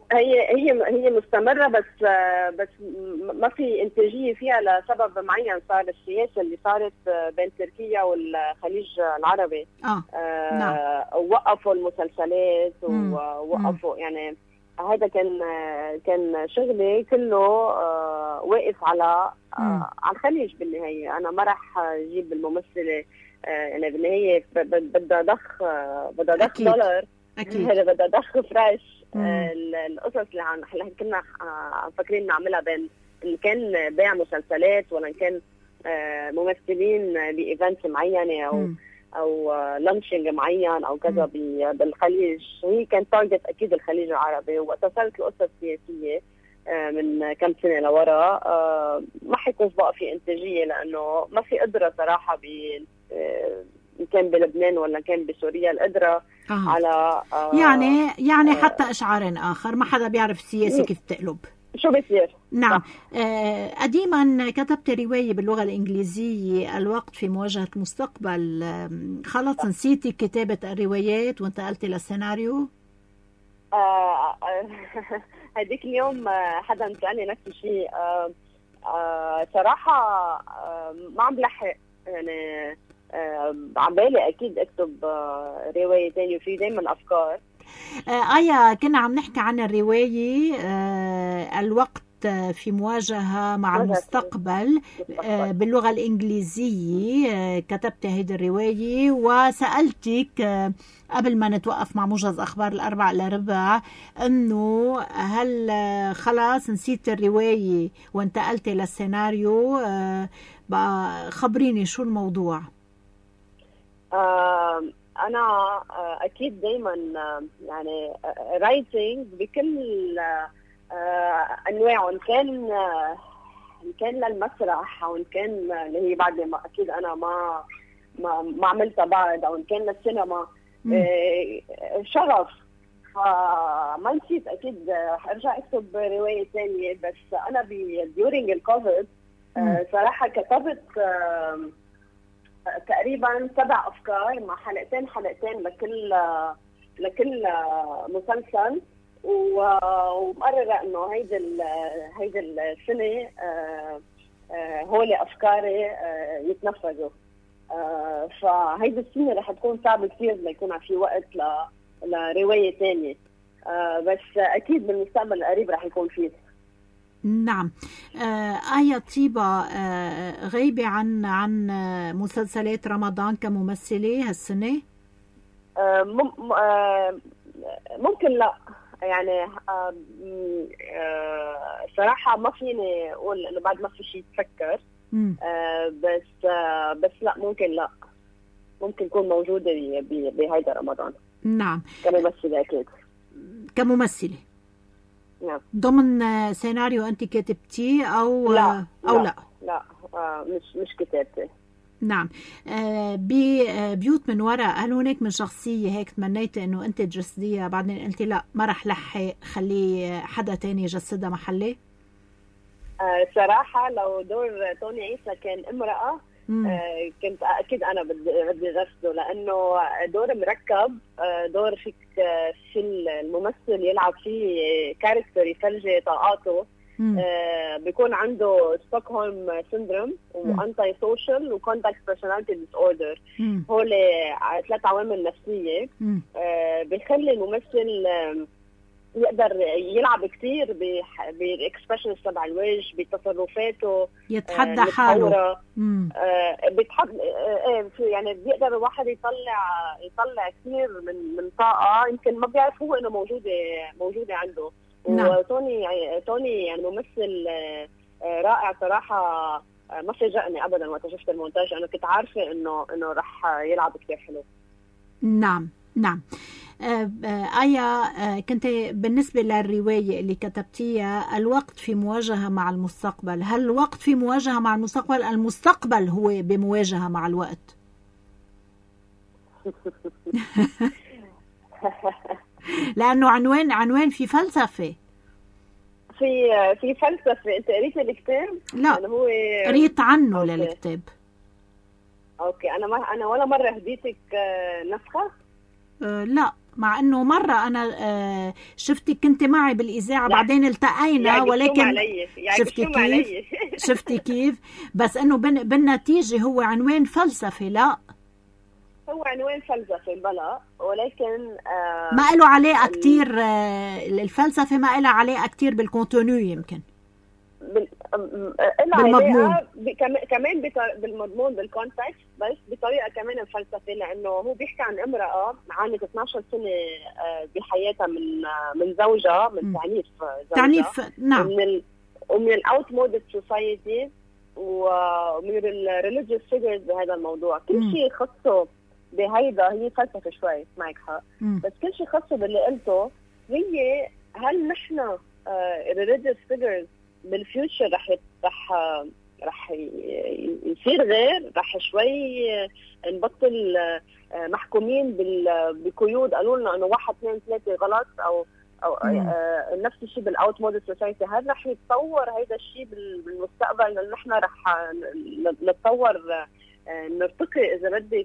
هي مستمرة، بس ما في إنتاجية فيها لسبب معين. صار السياسة اللي صارت بين تركيا والخليج العربي. نعم. وقفوا المسلسلات ووقفوا يعني. هذا كان شغلي كله واقف على الخليج بالنهاية. أنا ما راح أجيب الممثلة يعني بالنهاية بدها ضخ دولار، بدها ضخ فريش. القصص اللي كنا فاكرين نعملها بين إن كان بيع مسلسلات ولا إن كان ممثلين بإيفنت معينة أو لانشينج معين أو كذا بالخليج، هي كان تارجت أكيد الخليج العربي. وتصلت القصة السياسية من كم سنة لورا، ما حيكون بقى في إنتاجية، لأنه ما في قدرة صراحة إن كان بلبنان ولا كان بسوريا القدرة على يعني حتى إشعار آخر ما حدا بيعرف السياسة كيف تقلب شو بيصير. نعم. قديما كتبت رواية باللغة الإنجليزية الوقت في مواجهة المستقبل، خلص نسيتي كتابة الروايات وانتقلتي للسيناريو؟ هديك اليوم حدا سألني نفس الشيء. صراحة ما عم بلحق يعني. عبالي أكيد أكتب رواية تانية وفي دايما أفكار. آية، كنا عم نحكي عن الرواية الوقت في مواجهة مع المستقبل باللغة الإنجليزية. كتبت هيدي الرواية وسألتك قبل ما نتوقف مع موجز أخبار 4:15 أنه هل خلاص نسيت الرواية وانتقلت للسيناريو؟ خبريني شو الموضوع. أنا أكيد دايما يعني رايتينج بكل أنواعه، إن كان للمسرح أو إن كان اللي هي بعد ما أكيد أنا ما عملتها بعد، أو إن كان للسينما. شغف، فما نسيت أكيد أرجع أكتب رواية ثانية. بس أنا during الكوفيد صراحة كتبت تقريبا 7 أفكار مع حلقتين لكل مسلسل، ومقررة إنه هيدا السنة هولي أفكاري يتنفذوا. فهيدا السنة رح تكون صعبة كثير ليكون في وقت لرواية تانية، بس أكيد بالمستقبل القريب رح يكون فيه. نعم. آية طيبة، غيبة عن مسلسلات رمضان كممثلة هالسنة؟ ممكن لا يعني. صراحة ما فيني أقول إنه بعد ما في شيء تفكر. بس لا، ممكن يكون موجودة بهيدا رمضان. نعم. كممثلة أكيد. كممثلة. نعم. ضمن سيناريو أنت كتبتيه أو لا أو لا؟ لا مش كتابتي. نعم. ببيوت من وراء، هل هناك من شخصية هيك تمنيتي إنه أنت تجسديها بعدين قلتي لا ما رح لحق خليه حدا تاني يجسدها محلي؟ صراحة لو دور توني عيسى كان امرأة كنت أكيد أنا بدي غسله، لأنه دور مركب، دور فيك في الممثل يلعب فيه كاركتر يفرجي طاقاته. بيكون عنده ستوكهولم سيندروم وانتي سوشيال وكونتاكت بيرسوناليتي ديس اوردر. هول 3 عوامل نفسية بيخلي الممثل يقدر يلعب كثير بالاكسبرشنز تبع الوجه، بتصرفاته، يتحدى حاله. بيتحدى يعني بيقدر الواحد يطلع كثير من طاقه يمكن ما بيعرف هو انه موجوده عنده. نعم. وتوني يعني ممثل رائع صراحه، ما فاجأني ابدا وقت شفت المونتاج. انا كنت عارفه انه رح يلعب كثير حلو. نعم نعم. آية، كنت بالنسبة للرواية اللي كتبتيها الوقت في مواجهة مع المستقبل، هل الوقت في مواجهة مع المستقبل؟ المستقبل هو بمواجهة مع الوقت؟ لأنه عنوان في فلسفة. في فلسفة. انت قريت الكتاب؟ لا، يعني هو قريت عنه للكتاب. اوكي. انا ولا مرة هديتك نسخة؟ لا، مع انه مرة انا شفتك كنت معي بالإذاعة، بعدين التقينا، ولكن شفتي كيف بس انه بالنتيجة هو عنوان فلسفي. لا، هو عنوان فلسفي بلا، ولكن ما له علاقة كتير الفلسفة، ما لها علاقة كتير بالكونتونو، يمكن بالمضمون كمان بالمضمون بالكونتكست، بس بطريقة كمان الفلسفة، لأنه هو بيحكي عن امرأة عانت 12 سنة بحياتها من زوجها، من تعنيف نعم، ومن الاوت مودد سوسايتي ومن الريليجيوس فيجرز بهذا الموضوع. كل شيء خصه بهيدا هي فلسفة شوي، معك حق، بس كل شيء خصه باللي قلته هي هل نحن الريليجيوس فيجرز بالفيوتشر رح يصير غير، رح شوي نبطل محكومين بقيود قالوا لنا انه 1 2 3 غلط، او نفس الشيء بالاوت موديل سوسايتي. هل رح يتطور هيدا الشيء بالمستقبل؟ لان نحن رح نتطور، نرتقي اذا بدك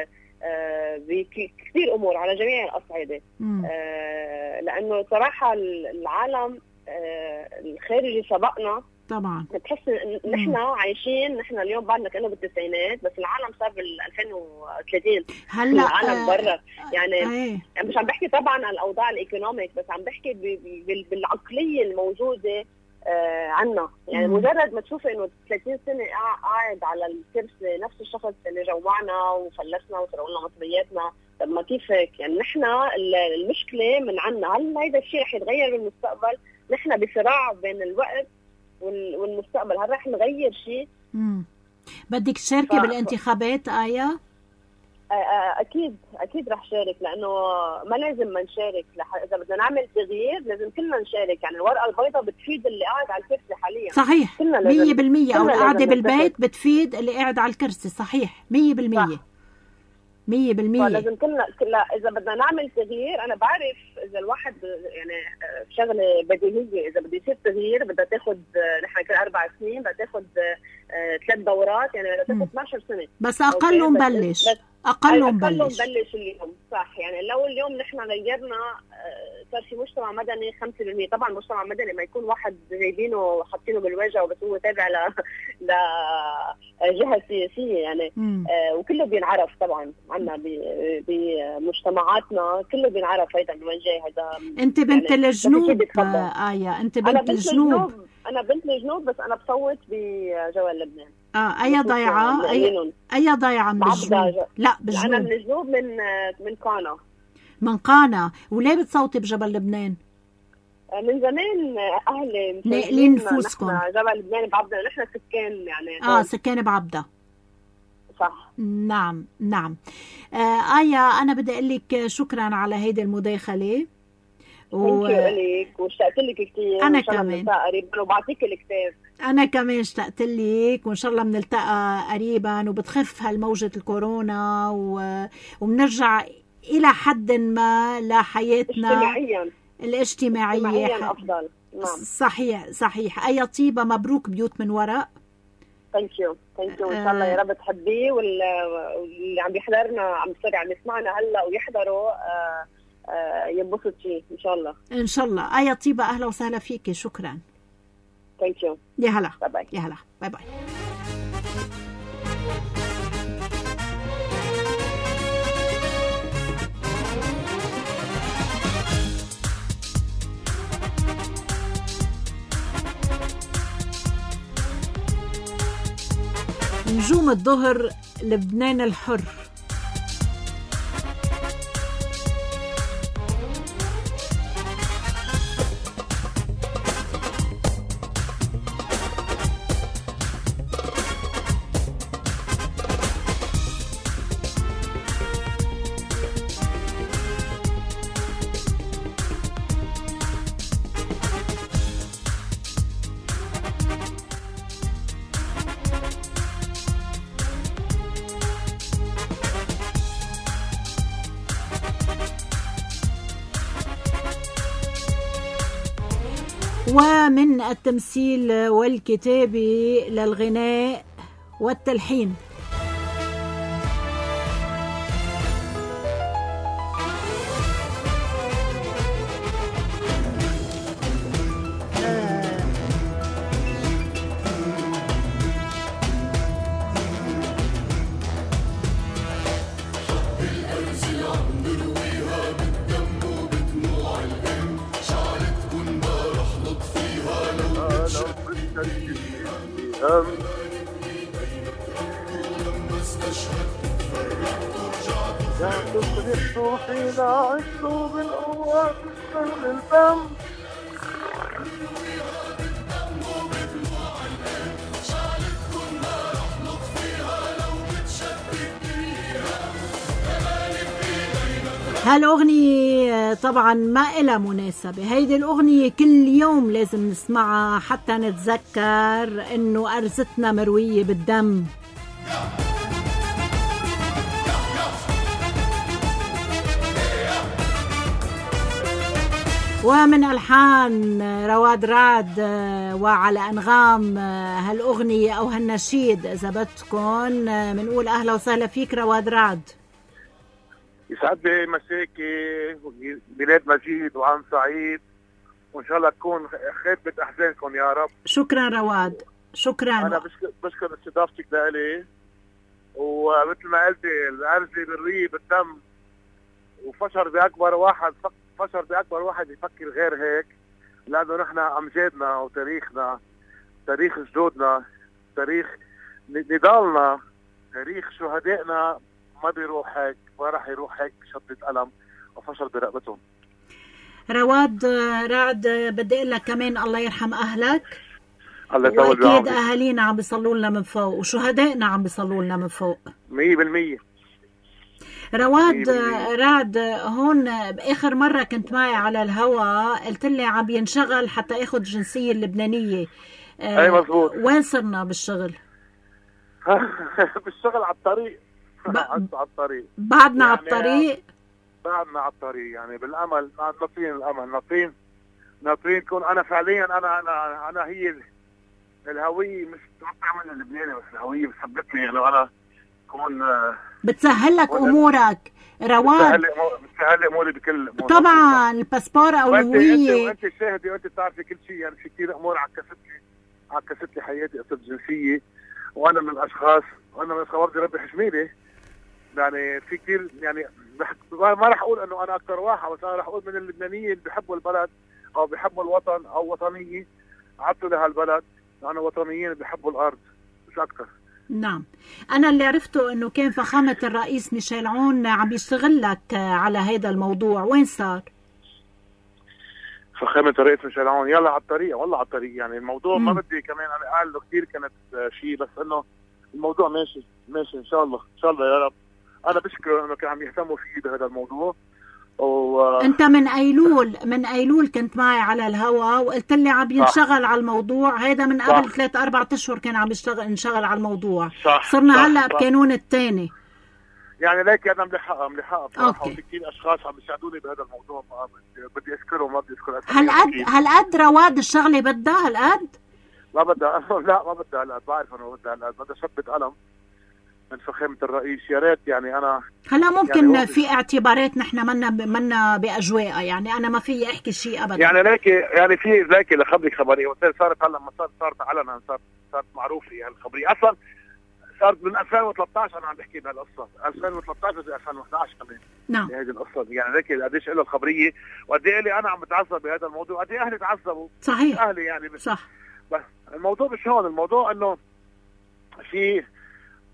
بكثير امور على جميع الاصعده، لانه صراحه العالم الخارجي سبقنا طبعا. بتحس نحن عايشين، نحن اليوم بعدنا كأنه بالتسعينات، بس العالم صار بال 2030 هلا. العالم برا يعني مش عم بحكي طبعا عن الاوضاع الايكونوميك، بس عم بحكي بالعقليه الموجوده عنا. يعني مجرد ما تشوفي انه 30 سنه قاعد على الكرسي نفس الشخص اللي جوعنا وفلسنا وسرقوا لنا مصرياتنا، طب ما كيف هيك؟ يعني نحن المشكله من عنا. هل هيدا الشيء رح يتغير بالمستقبل؟ نحن بصراع بين الوقت والمستقبل، هل رح نغير شيء؟ بدك تشاركي بالانتخابات آية؟ اكيد رح شارك، لانه ما لازم ما نشارك. اذا بدنا نعمل تغيير لازم كلنا نشارك. يعني الورقه البيضاء بتفيد اللي قاعد على الكرسي حاليا، صحيح 100%، او القعده بالبيت بتفيد اللي قاعد على الكرسي، صحيح 100%. لازم كلنا اذا بدنا نعمل تغيير. انا بعرف اذا الواحد يعني شغله بديهيه، اذا بده يصير تغيير بدها تاخذ، نحن كل 4 سنين بدها تاخذ 3 دورات، يعني بدها تاخذ 12 سنه، بس اقل نبلش نبلش اليوم، صح. يعني لو اليوم نحن غيرنا، صار في مجتمع مدني 5%. طبعا مجتمع مدني ما يكون واحد جايبينه وحاطينه بالواجهه وبس هو تابع لجهه سياسيه يعني. وكله بينعرف طبعا عنا بمجتمعاتنا، كله بينعرف هيدا من وين جاي. هيدا انت بنت يعني الجنوب آية، انت بنت الجنوب. انا بنت الجنوب، بس انا بصوت بجوال لبنان. أي ضيعة من الجنوب؟ لا بالجنوب. أنا من الجنوب، من قانا. من قانا. وليه بتصوتي بجبل لبنان؟ من زمان أهلي ناقلين نفوسكم. جبل لبنان بعبدة، نحن سكان يعني. سكان بعبدة، صح. نعم. آية، أنا بدي أقول لك شكرا على هيدي المداخلة. لك واشتقت لك كثير. أنا كمان قريبا، وبعطيك الكتاب. أنا كمان اشتقت لك، وإن شاء الله بنلتقى قريبا وبتخف هالموجة الكورونا وبنرجع إلى حد ما لحياتنا الاجتماعية أفضل. نعم. صحيح. أي طيبة، مبروك بيوت من ورق. ثانك يو إن شاء الله يا رب تحبيه، واللي عم يحضرنا عم يسمعنا هلا ويحضروا ينبسط فيه إن شاء الله. أي طيبة، أهلا وسهلا فيك، شكرا. ثانك يو. يا هلا. باي يا هلا. باي باي. نجوم الظهر لبنان الحر. ومن التمثيل والكتابة للغناء والتلحين. حين عشت بالقوة تستغل الفم هالأغنية طبعا ما إلها مناسبة. هيدي الأغنية كل يوم لازم نسمعها حتى نتذكر إنه أرزتنا مروية بالدم. ومن ألحان رواد رعد وعلى أنغام هالأغنية أو هالنشيد إذا بدكم بنقول أهلا وسهلا فيك رواد رعد. يسعد لي مساكي بلاد مجيد وعام سعيد وإن شاء الله تكون خيبة أحزانكم يا رب. شكرا رواد، شكرا. أنا بشكر استضافتك لإلي، ومثل ما قلتي الأرزة بالري بالدم، وفشر بأكبر واحد يفكر غير هيك، لأنه نحن أمجادنا وتاريخنا، تاريخ جدودنا، تاريخ نضالنا، تاريخ شهدائنا ما بيروح هيك، ما راح يروح هيك شطة قلم وفشل برقبتهم. رواد رعد بدي اقول لك كمان الله يرحم اهلك، الله يطول بعمرك. واكيد اهالينا عم بيصلوا لنا من فوق وشهدائنا عم بيصلوا لنا من فوق 100%. رواد رعد، هون باخر مره كنت معي على الهوا قلت لي عم ينشغل حتى اخذ الجنسيه اللبنانيه. اي مزبوط. وين صرنا بالشغل؟ بالشغل على الطريق. على الطريق بعدنا يعني على الطريق. بعدنا على الطريق، يعني بالامل ناطرين الامل، ناطرين تكون انا فعليا انا هي الهويه، مش متوقع من اللبناني، بس الهويه بتثبتني انه انا كون بتسهل لك امورك رواد، بتسهل لي اموري بكل طبعا الباسبور او الهويه. وانت شاهدي وانت بتعرفي كل شيء، يعني في كثير امور عكست لي حياتي، قصه جنسيه، وانا من الاشخاص بدي ربي حشميلي، يعني في كثير، يعني ما راح اقول انه انا اكثر واحد، بس انا راح اقول من اللبنانيين اللي بيحبوا البلد او بيحبوا الوطن او وطنيه عطوا لهالبلد، لانه وطنيين بيحبوا الارض مش اكثر. نعم، أنا اللي عرفته إنه كان فخامة الرئيس ميشيل عون عم يشتغل لك على هذا الموضوع، وين صار؟ فخامة الرئيس ميشيل عون يلا على الطريق، والله على الطريق، يعني الموضوع ما بدي كمان أنا قال له كثير كانت شيء، بس إنه الموضوع ماشي إن شاء الله يا رب. أنا بشكره إنه كان عم يهتموا فيه بهذا الموضوع. أنت من أيلول كنت معي على الهواء وقلت لي عم ينشغل على الموضوع هذا من قبل 3-4 أشهر، كان عم ينشغل على الموضوع. صرنا هلا بقانون الثاني، يعني ليك أنا ملحقة بصراحة، وفي كثير أشخاص عم يساعدوني بهذا الموضوع، بدي أذكرهم، ما بدي أذكر هالقد رواد الشغلة بدها هالقد؟ ما بدها لا ما بدها هالقد، بعرف أنا ما بدها هالقد، بدها شبة قلم من فخامة الرئيس. يا ريت يعني أنا هلا ممكن يعني في اعتبارات نحن منا بأجواء، يعني أنا ما في أحكي شيء أبدا، يعني ليكي لخبرك خبرية، صارت هلا ما صارت علنا، صارت معروفة هالخبرية، أصلا صارت من 2013 أنا عم بحكي بهالقصة، 2013 زي 2011 كمان. نعم هذه القصة، يعني ليكي قديش له الخبرية، وقد ايه لي أنا عم بتعذب بهذا الموضوع، قد ايه أهلي تعذبوا. صحيح أهلي يعني صح. بس الموضوع مش هون، الموضوع إنه في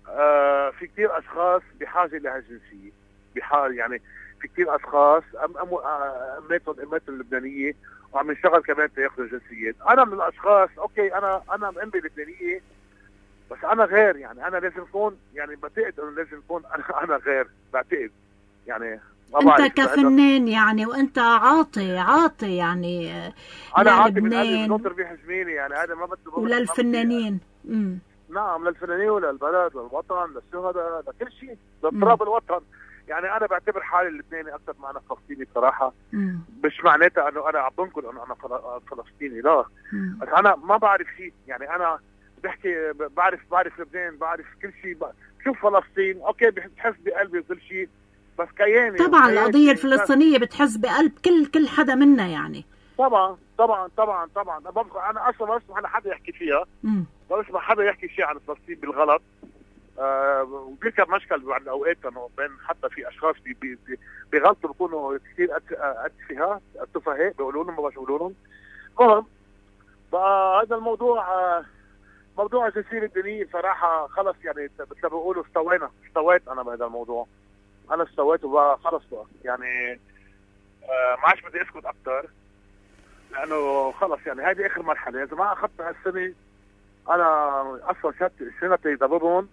في كثير اشخاص بحاجه لهالجنسيه، يعني في كثير اشخاص اماتهم اللبنانيه وعم يشتغل كمان تاخذوا الجنسيات. انا من الاشخاص اوكي، انا امي لبنانيه، بس انا غير، يعني انا لازم اكون، يعني بعتقد انه لازم اكون انا غير، بعتقد يعني انت كفنان يعني، وانت عاطي يعني انا عاطي من قلبي بنطر ربيح جميلي، يعني هذا ما بده وللفنانين. نعم، للفنانين وللبلد للوطن للشهداء لكل شيء لتراب الوطن. يعني انا بعتبر حالي اللبناني اكثر ما انا فلسطيني بصراحه. مش معناتها انه انا عم بنقل انه انا فلسطيني، لا. بس انا ما بعرف شيء، يعني انا بحكي بعرف لبنان، بعرف كل شيء، شوف فلسطين اوكي بحس بقلبي وكل شيء، بس كياني طبعا القضيه الفلسطينيه بتحس بقلب كل حدا منا يعني. طبعا انا اصلا ما بسمع حدا يحكي فيها، ما بسمع حدا يحكي شيء عن فلسطين بالغلط. وبيركب مشكل بعض الاوقات انه بين حتى في اشخاص بيغلطوا، بيكونوا كثير تفاهه بيقولوا لهم، ما بيقولوا لهم. المهم فهذا الموضوع موضوع الجنسيه اللبنانيه صراحه خلص، يعني مثل ما بيقولوا استويت انا بهذا الموضوع. انا استويت وخلص بقى، يعني ما عادش بدي اسكت اكثر، لانه خلص يعني هذه اخر مرحله. اذا ما اخذت هالسنه انا اصلا سنتي ضربهم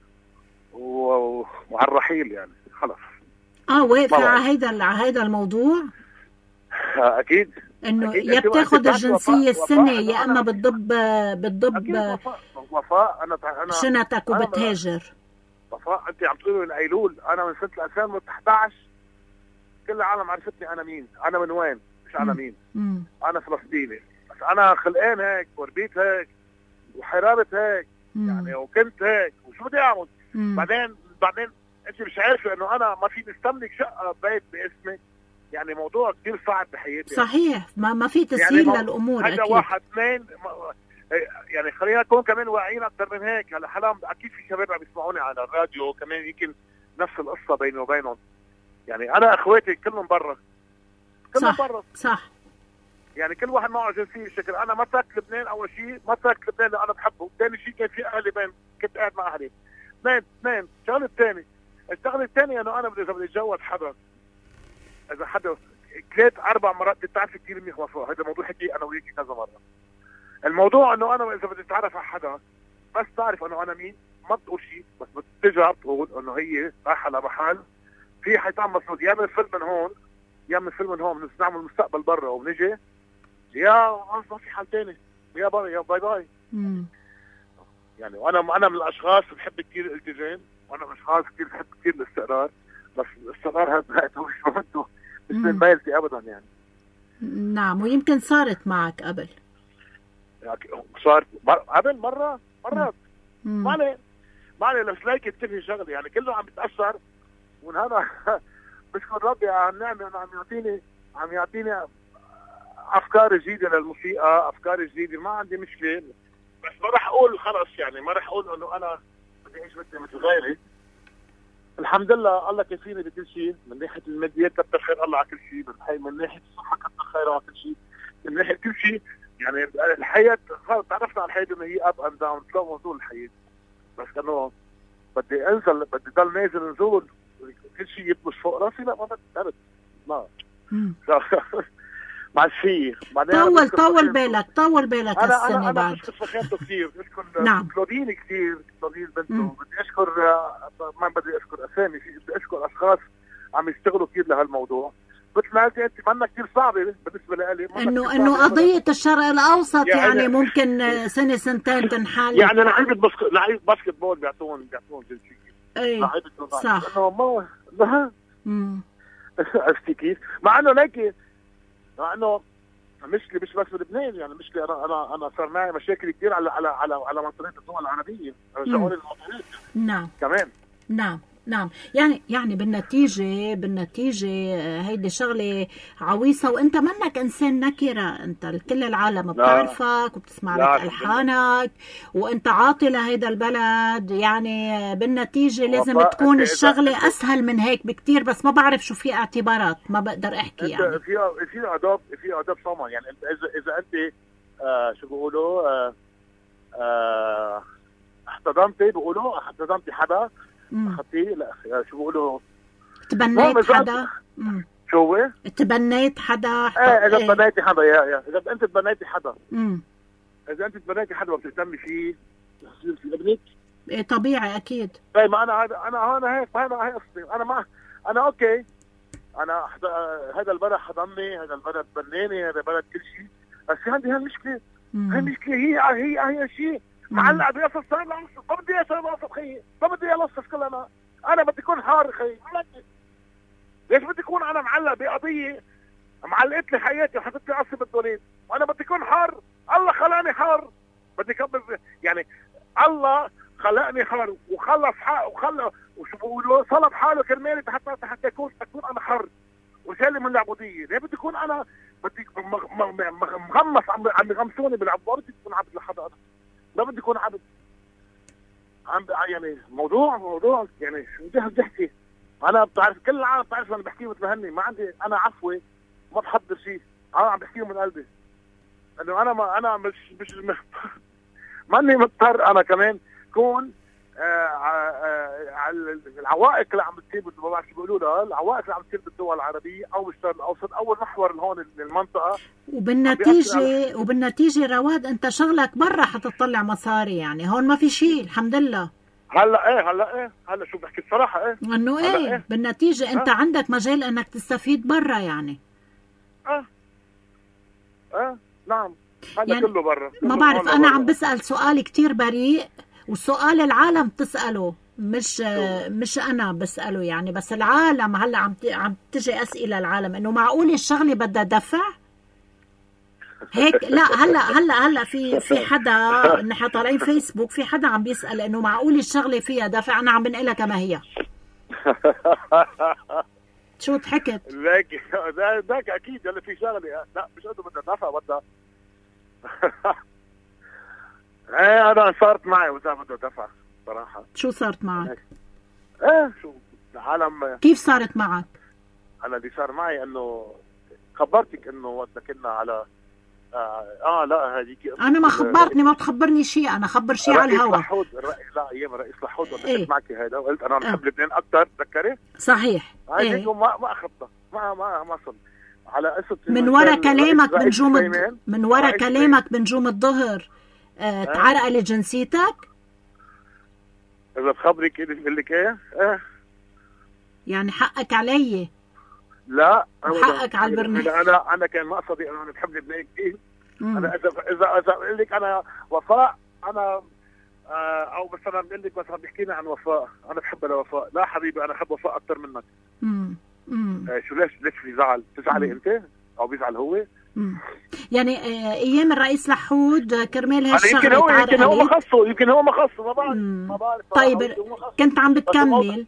وعلى الرحيل، يعني خلص. واقفه على هيدا الموضوع. اكيد انه يا بتاخذ الجنسيه السنه، يا اما بتضب وفاء. انا شنتك وبتهاجر. وفاء انت عم تقولي من ايلول، انا من سنه 2011 كل العالم عرفتني انا مين، انا من وين، مش انا مين. انا فلسطيني، بس انا خلقان هيك وربيت هيك وحرابت هيك يعني، وكنت هيك، وشو بدي اعمل؟ بعدين انت مش عارفه انه انا ما في استملك شقه بيت باسمي، يعني موضوع كثير صعب بحياتي. صحيح، ما في تسهيل يعني للامور. هذا واحد اثنين، يعني خلينا نكون كمان واعيين اكثر من هيك. هلا حالا اكيد في شباب عم يسمعوني على الراديو كمان يمكن نفس القصه بيني وبينهم. يعني انا اخواتي كلهم برا، صح. يعني كل واحد معه جنسيه بشكل. انا ما تركت لبنان، اول شيء ما تركت لبنان لأ انا بحبه، ثاني شيء كان في اهلي كنت قاعد مع اهلي. اثنين الشغله الثانيه انه انا اذا بدي اتجوز حدا، اذا حدا 3-4 مرات بتعرف كثير منيح وفاء، هذا موضوع حكي انا وياكي كذا مره. الموضوع انه انا اذا بدي اتعرف على حدا بس تعرف انه انا مين، ما بتقول شيء، بس بترجع بتقول انه هي رايحه لمحل في حيطان مسدود، يا من فيلم من هون يا من فيلم من هون، نعمل المستقبل برا وبنجي يا ما في حل ثاني، يا برا يا باي باي. يعني وانا من الاشخاص بحب كثير الالتزام، وانا من الاشخاص كثير بحب كثير الاستقرار، بس الاستقرار هذا هو مش مهمته، مش من ميلتي ابدا يعني. نعم، ويمكن صارت معك قبل. صارت قبل مرات ما علي بس لايك تنتهي شغله، يعني كله عم بتاثر. ومن هذا بشكر ربي على النعمه انه عم يعطيني افكار جديده للموسيقى، افكار جديده، ما عندي مشكله. بس ما راح اقول خلص، يعني ما راح اقول انه انا بدي اعيش مثل غيري. الحمد لله الله كفيني بكل شيء، من ناحيه الماديات كتر خير الله على كل شيء، من ناحيه الصحه كتر خير على كل شيء، من ناحيه كل شيء. يعني الحياه خلص تعرفنا على الحياه انه هي اب اند داون، فلو نزول الحياه. بس انه بدي انزل، بدي ضل نازل نزول، كل شيء يبلش فوق راسي، لا ما بدي ابد، ما مع الشيء. طول بالك هالسنه بعد. انا بشكر خيانته كثير، بشكر كلودين كثير، كلودين بنته. بدي اشكر، ما بدي اشكر اسامي، بدي اشكر اشخاص عم يشتغلوا كثير لهالموضوع. مثل ما قلتي انت منا كثير صعبه بالنسبه لي، انه قضيه الشرق الاوسط يعني ممكن سنه سنتين تنحل. يعني لعيبه باسكت بول بيعطون جنسيه. اي صح، انه ما عرفتي كيف؟ مع انه ليكي، مع انه مشكله مش بس بلبنان، يعني مشكله انا صار معي مشاكل كثير على منطقه الدول العربيه، رجعوني الموضوعات. نعم كمان نعم يعني بالنتيجة هيدي شغلة عويصة، وانت منك انسان نكرة، انت كل العالم بتعرفك وبتسمع لك الحانك، وانت عاطي لهيدا البلد. يعني بالنتيجة لازم تكون الشغلة اسهل من هيك بكتير، بس ما بعرف شو في اعتبارات، ما بقدر احكي. يعني في اداب صوما. يعني اذا انت شو بيقولوا احتضنتي بيقولوا احتضنتي حدا اخذتيه لا شو بيقولوا تبنيت حدا شو هو؟ تبنيت حدا اذا تبنيتي حدا يا اذا انت تبنيتي حدا اذا انت تبنيتي حدا وبتهتمي فيه في ابنك ايه طبيعي اكيد. طيب ما انا هيك هي قصتي. انا اوكي انا هذا البلد حضنني، هذا البلد بناني، هذا البلد كل شيء، بس عندي هالمشكله هالمشكله هي شيء معلق بقصص صار لي ما بدي اصل خيي، ما بدي الصص كل انا بدي اكون حار خيي. ليش بدي اكون انا معلق بقضيه معلقت لي حياتي وحطت لي قصي بالدولين وانا بدي اكون حار؟ الله خلاني حار، بدي اكمل يعني الله خلقني حر وخلص وخلى وشو بيقولوا صلب حاله كرمالي حتى اكون انا حر وسالم من العبوديه. ليه بدي اكون انا بدي مغمس عم يغمسوني بالعبد؟ ما بدي اكون عبد لحدا، انا ما بدي اكون عبد. يعني موضوع يعني شو بدي احكي؟ انا بتعرف كل العالم بتعرف انا بحكي متمهني، ما عندي انا عفوي ما بحضر شيء، انا عم بحكيه من قلبي انه انا مش ماني مضطر انا كمان كون العوائق اللي عم بتصير ما بعرف شو بيقولوا لها، العوائق اللي عم بتصير بالدول العربيه او بالشرق الاوسط او المحور هون المنطقه، وبالنتيجه رواد انت شغلك برا حتطلع مصاري، يعني هون ما في شيء الحمد لله. هلا شو بحكي الصراحه انه بالنتيجه انت عندك مجال انك تستفيد برا يعني. نعم هذا يعني كله برا. ما بعرف انا عم بسأل سؤال كتير بريء، والسؤال العالم تسأله مش انا بسأله يعني، بس العالم هلا عم تجي اسئله العالم انه معقول الشغله بدها دفع هيك. لا هلا في حدا نحن طالعين فيسبوك في حدا عم بيسأل انه معقول الشغله فيها دفع، انا عم بنقلها كما هي. شو ضحكت؟ ذاك اكيد اللي في شغله لا مش قد بدها دفع بدها انا صارت معي وإذا بده دفع صراحه. شو صارت معك؟ شو العالم كيف صارت معك؟ انا اللي صار معي انه خبرتك انه وقت كنا على لا هذيك انا ما خبرتني، ما بتخبرني شيء، انا خبر شيء على الهواء. لا ايام رئيس لحود وقت كنت معك هذا وقلت انا بحب لبنان اكثر، تذكري؟ صحيح. هيك ما اخذتها ما صل على قصه من ورا كلامك بنجوم الظهر تعرقل جنسيتك؟ اذا بخبرك بقول لك ايه يعني حقك علي. لا حقك على البرنامج. انا كان مقصدي انا بحب لبنان كثير. انا اذا بقول لك انا وفاء انا او مثلا بقول لك مثلا بيحكينا عن وفاء انا بحبها لوفاء، لا حبيبي انا بحب وفاء اكثر منك. شو ليش في زعل؟ تزعلي انت او بيزعل هو؟ يعني ايام الرئيس لحود كرمال هالشغله يمكن هو ما خصه ما بعرف. طيب كنت عم بتكمل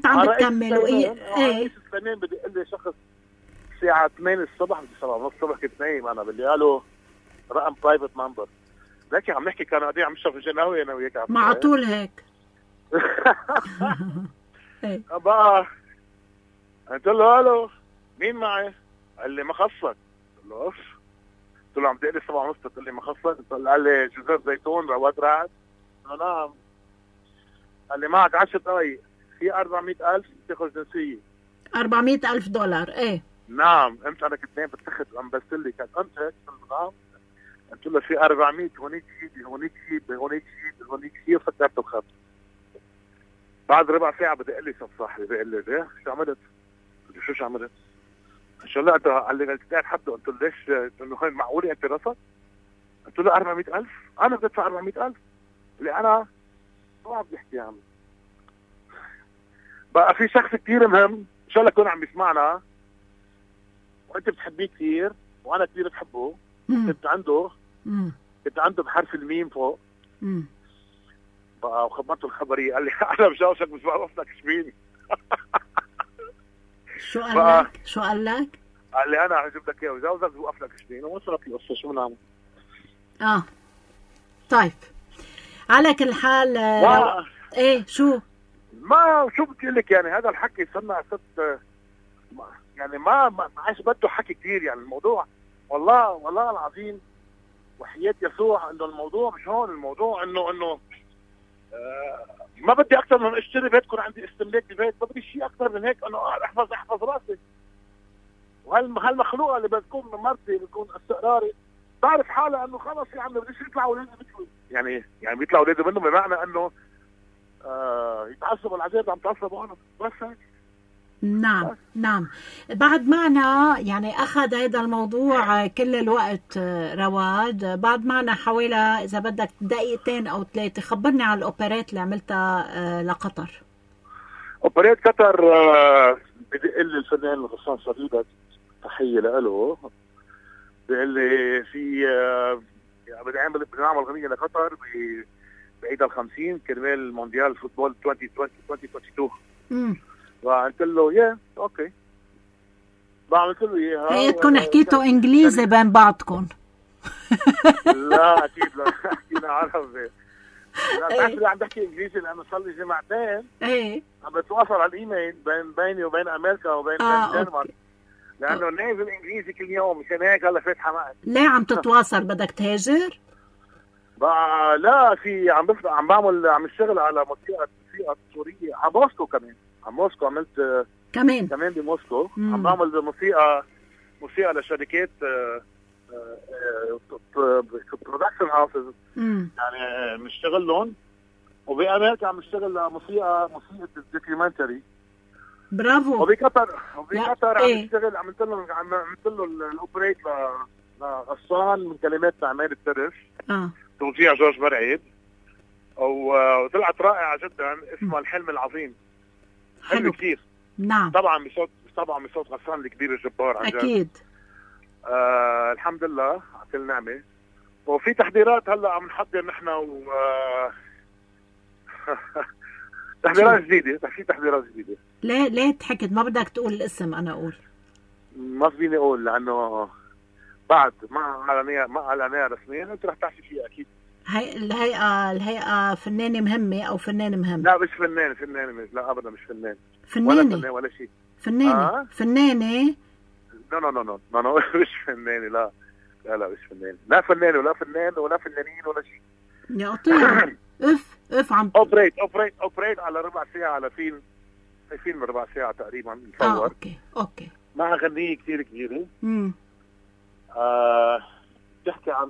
رئيس لبنان بدي اقول لي شخص الساعه 8 الصبح بدي 7:30 الصبح كنت نايم انا باللي قالوا رقم برايفت نمبر، لكن عم نحكي كانوا قاعدين عم نشرب الجناوي انا وياك مع طول هيك. بقى قلت له الو مين معي؟ قال لي ما خصك. قلت له اوف، قلت له عم تقلي 7:30 قلت لي ما خصك؟ قال لي جزر زيتون رواد رعد؟ قلت له نعم. قال لي معك 10 دقايق في 400,000 تاخذ جنسيه. 400,000 دولار ايه؟ نعم. قمت انا كنت نايم بتخت وعم بسل لي كانت قمت هيك نعم. قلت له في 400 هونيك شيء فكرت بخط. بعد ربع ساعه بدي اقول لي صاحبي بيقول لي ايه شو عملت؟ قلت له شو عملت؟ شو لا انت قال لي قلت قاعد حده. قلت له ليش؟ انه هين معقوله انت راسك؟ قلت له 400,000 انا بدي ادفع 400,000 اللي انا شو عم بحكي يا عم؟ بقى في شخص كثير مهم ان شاء الله يكون عم يسمعنا وانت بتحبيه كثير وانا كثير بحبه. كنت عنده بحرف الميم فوق. بقى وخبرته الخبريه قال لي انا بجوزك بس بعرف لك شمين. شو قال لك؟ قال لي انا هجيب لك اياه وجوزك بوقف لك شمين ووصلت القصه. شو نعمل؟ طيب على كل حال ايه شو بدي لك يعني هذا الحكي صرنا يعني ما عايش بده حكي كثير يعني الموضوع والله العظيم وحياة يسوع انه الموضوع مش هون. الموضوع انه ما بدي اكثر من اشتري بيت يكون عندي استملاك ببيت، ما بدي شيء اكثر من هيك انه احفظ راسي. وهالمخلوقه اللي بتكون مرتي بتكون استقراري بعرف حالها انه خلص يا عم بديش يطلع اولادي مثله، يعني بيطلعوا اولادي منه بمعنى انه يتعصبوا العذاب عم تعصبوا انا بس هيك. نعم. بعد معنا يعني أخذ هذا الموضوع كل الوقت رواد، بعد معنا حوالي إذا بدك دقيقتين أو 3. خبرني على الأوبرات اللي عملتها لقطر. أوبرات قطر بدق لي الفنان غسان صديقة، تحية له، بيقول لي في بدي نعمل غنية لقطر بعيد ال50 كرمال مونديال فوتبول 2022. وقلت له اوكي. بعملت له اياها. هيكون حكيتوا انجليزي بين بعضكم؟ لا اكيد لا، حكينا عربي. لا بتعرف عم بحكي انجليزي لانه صار لي جمعتين عم بتواصل على الايميل بيني وبين امريكا وبين الدنمارك، لانه نازل انجليزي كل يوم، مشان هيك هلا فاتحه معي. ليه عم تتواصل؟ بدك تهاجر؟ لا في عم اشتغل على موسيقى سوريه على موسكو، كمان على موسكو عملت كمان بموسكو. عم بعمل موسيقى لشركات برودكشن هاوسز، يعني بنشتغل لهم. وبامريكا عم نشتغل موسيقى الدوكيومنتري. برافو. وبقطر عم نشتغل، عملت له الاوبريت لغسان من كلمات عماد الترش، توزيع جورج برعيد، وطلعت رائعه جدا. اسمها الحلم العظيم. حلو كثير. نعم. طبعا بصوت غسان الكبير الجبار عن جد. اكيد. الحمد لله على كل نعمه. وفي تحضيرات هلا عم نحضر نحن تحضيرات جديده. في تحضيرات جديده. ليه تحكت؟ ما بدك تقول الاسم؟ انا اقول ما فيني اقول لانه بعد ما اعلانيه رسميا انت رح تعرفي فيها اكيد. هي الهيئه فنانه مهمه او فنان مهم؟ لا مش فنان لا ابدا مش فنان. فنانه ولا فنان ولا شيء. فنانه نو مش فنانه. لا مش فنان. لا فنان ولا فنانين ولا شيء. يا قطيع. اف عم اوبريت على ربع ساعه على فيلم من ربع ساعه تقريبا مصور. اوكي مع غنية كثير كبيره. تحكي عن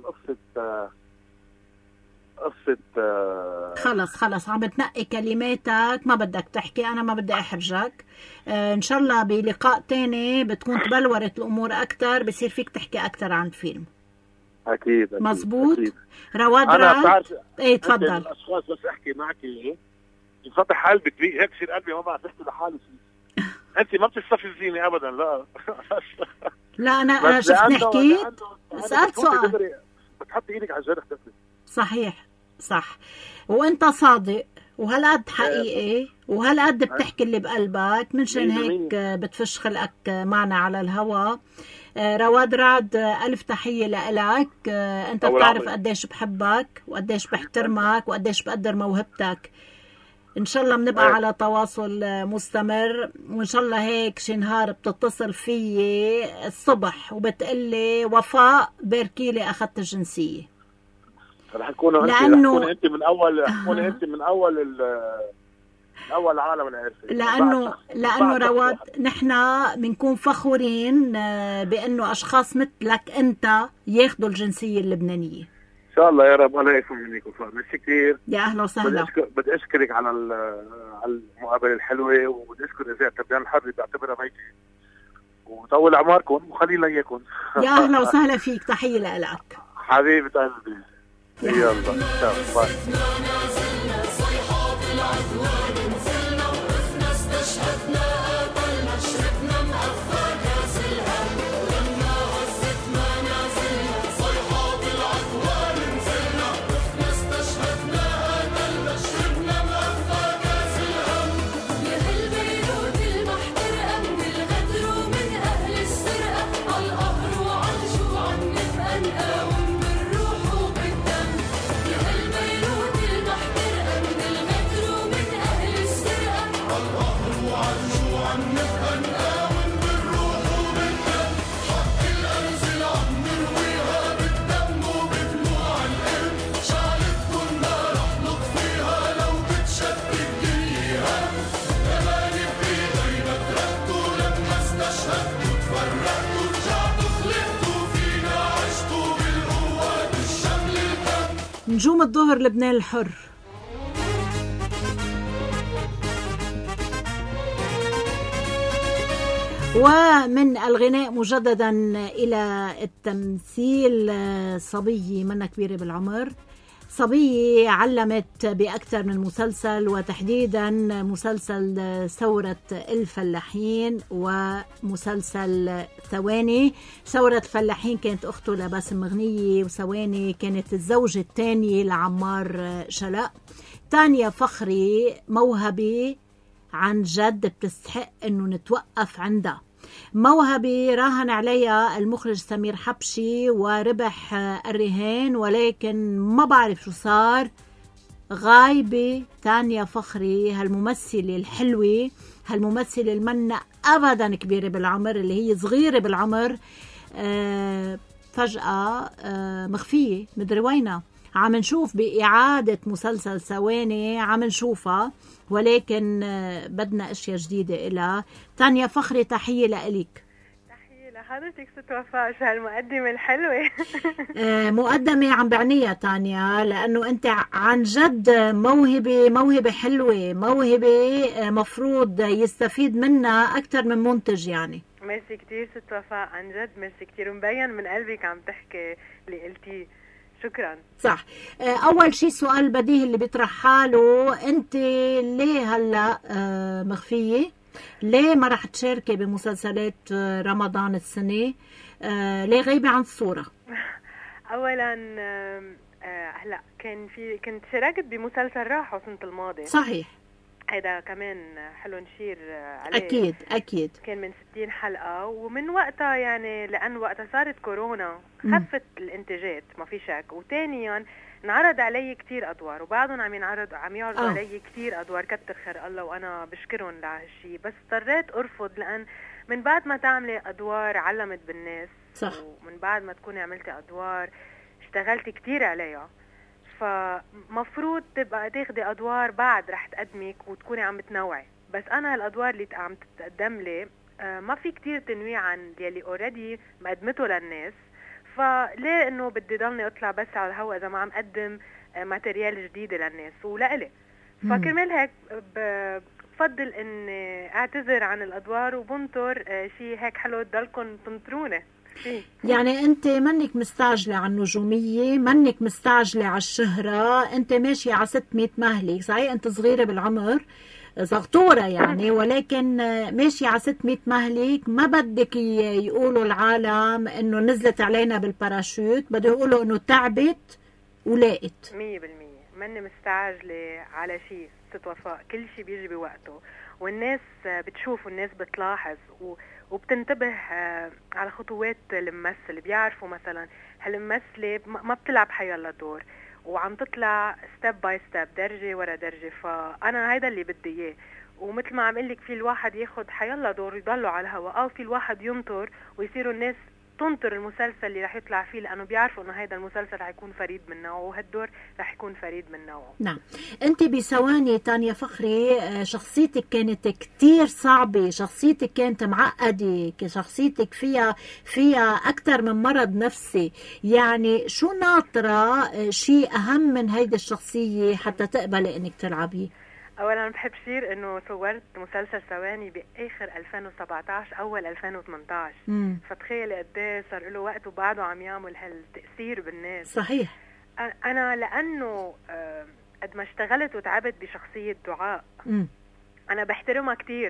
قصة خلص عم بتنقي كلماتك، ما بدك تحكي، أنا ما بدي أحرجك. إن شاء الله بلقاء تاني بتكون تبلورت الأمور أكتر، بصير فيك تحكي أكتر عن الفيلم. أكيد. مزبوط. رواد أنا بعرف تفضل. الأشخاص بس أحكي معك ينفتح قلبك هيك بصير قلبي ما بعرف أحكي لحالي فيه. أنت ما بتستفزيني أبدا. لا أنا شفت حكيت، سألت سؤال. بتحط إيدك على الجرح تفلت. صح. وانت صادق وهالقد حقيقي وهالقد بتحكي اللي بقلبك، منشان هيك بتفش خلقك معنا على الهوا. رواد رعد، ألف تحية لإلك. انت بتعرف قديش بحبك وقديش بحترمك وقديش بقدر موهبتك. ان شاء الله بنبقى على تواصل مستمر، وان شاء الله هيك شي نهار بتتصل فيي الصبح وبتقلي وفاء باركيلي اخذت الجنسية. رح تكون انت من اول اول عالم العرفي. لانه رواد نحن بنكون فخورين بانه اشخاص مثلك انت ياخذوا الجنسيه اللبنانيه. ان شاء الله يا رب. الله يسلم منك وفاء. ميرسي كثير. يا اهلا وسهلا. بدي اشكرك على المقابله الحلوه، وبدي اشكر اذاعه تبيان الحر بعتبرها بيتي، وطول اعماركم وخلينا اياكم. يا اهلا وسهلا فيك. تحيه لك حبيبه قلبي. يلا باي. نجوم الظهر لبنان الحر. ومن الغناء مجددا إلى التمثيل. صبية منا كبيرة بالعمر، صبية علمت بأكثر من مسلسل، وتحديدا مسلسل ثورة الفلاحين ومسلسل ثواني. ثورة الفلاحين كانت أخته لباسم مغنية، وثواني كانت الزوجة الثانية لعمار شلق. تانيا فخري موهبة عن جد بتستحق أنه نتوقف عندها، موهبة راهن عليها المخرج سمير حبشي وربح الرهان، ولكن ما بعرف شو صار. غايبة تانيا فخري، هالممثلة الحلوة، هالممثلة المنة أبدا كبيرة بالعمر، اللي هي صغيرة بالعمر، فجأة مخفية، مدري وينها. عم نشوف بإعادة مسلسل ثواني، عم نشوفها، ولكن بدنا اشياء جديدة إلها. تانيا فخري تحية لإليك. تحية لحضرتك ست وفاء، شو هالمقدمة الحلوة. مقدمة عم بعنيها تانيا، لأنه أنت عن جد موهبة حلوة، موهبة مفروض يستفيد منها أكثر من منتج يعني. ميرسي كتير ست وفاء، عن جد ميرسي كتير، ومبين من قلبك عم تحكي اللي قلتيه. شكرا. صح. أول شيء سؤال بديهي اللي بيطرح حاله، أنت ليه هلأ مخفية؟ ليه ما رح تشاركي بمسلسلات رمضان السنة؟ ليه غايبة عن الصورة؟ أولا هلأ كنت شاركت بمسلسل راحوا سنة الماضي. صحيح. هيدا كمان حلو نشير عليه. أكيد. كان من 60 حلقة، ومن وقتها يعني لأن وقتها صارت كورونا خفت الانتاجات ما في شك، وثانيا انعرض علي كتير أدوار، وبعدهم عم يعرضوا علي كتير أدوار، كتر خير الله وأنا بشكرهم لهالشي، بس اضطريت أرفض، لأن من بعد ما تعملي أدوار علمت بالناس، صح، ومن بعد ما تكوني عملتي أدوار اشتغلتي كتير عليها، فمفروض تبقى تاخدي أدوار بعد رح تقدمك وتكوني عم تنوعي. بس أنا هالأدوار اللي عم تتقدم لي ما في كتير تنويع عن يلي اوريدي مقدمته للناس، فليه إنه بدي ضلني أطلع بس على الهواء إذا ما عم قدم ماتريال جديدة للناس ولإلي. فكرمال هيك بفضل إني أعتذر عن الأدوار وبنطر شيء هيك حلو تضلكن تنطروني. يعني انت منك مستعجلة على النجومية، منك مستعجلة على الشهرة، انت ماشية على 600 مهلك. صحيح انت صغيرة بالعمر، زغطورة يعني، ولكن ماشية على 600 مهلك. ما بدك يقولوا العالم انه نزلت علينا بالباراشوت، بده يقولوا انه تعبت ولاقت. 100% مني مستعجلة على شيء ست وفاء، كل شيء بيجي بوقته، والناس بتشوف والناس بتلاحظ وبتنتبه على خطوات الممثل. بيعرفوا مثلا هالممثلة ما بتلعب حيالله دور، وعم تطلع ستيب باي ستيب، درجة ورا درجة. فأنا هيدا اللي بدي إياه. ومثل ما عم قلك في الواحد ياخد حيالله دور يضلوا على الهواء، أو في الواحد ينطر ويصيروا الناس تنطر المسلسل اللي رح يطلع فيه، لأنه بيعرفوا أنه هيدا المسلسل رح يكون فريد من نوعه، وهالدور رح يكون فريد من نوعه. نعم. أنت بثواني تانيا فخري شخصيتك كانت كتير صعبة، شخصيتك كانت معقدة، شخصيتك فيها أكتر من مرض نفسي. يعني شو ناطرة شيء أهم من هيدا الشخصية حتى تقبلي أنك تلعبيه؟ اولا بحب شير انه صورت مسلسل ثواني باخر 2017 اول 2018. فتخيلي قد ايه صار له وقت وبعده عم يعمل هالتاثير بالناس. صحيح. انا لانه قد ما اشتغلت وتعبت بشخصيه دعاء، انا بحترمها كتير،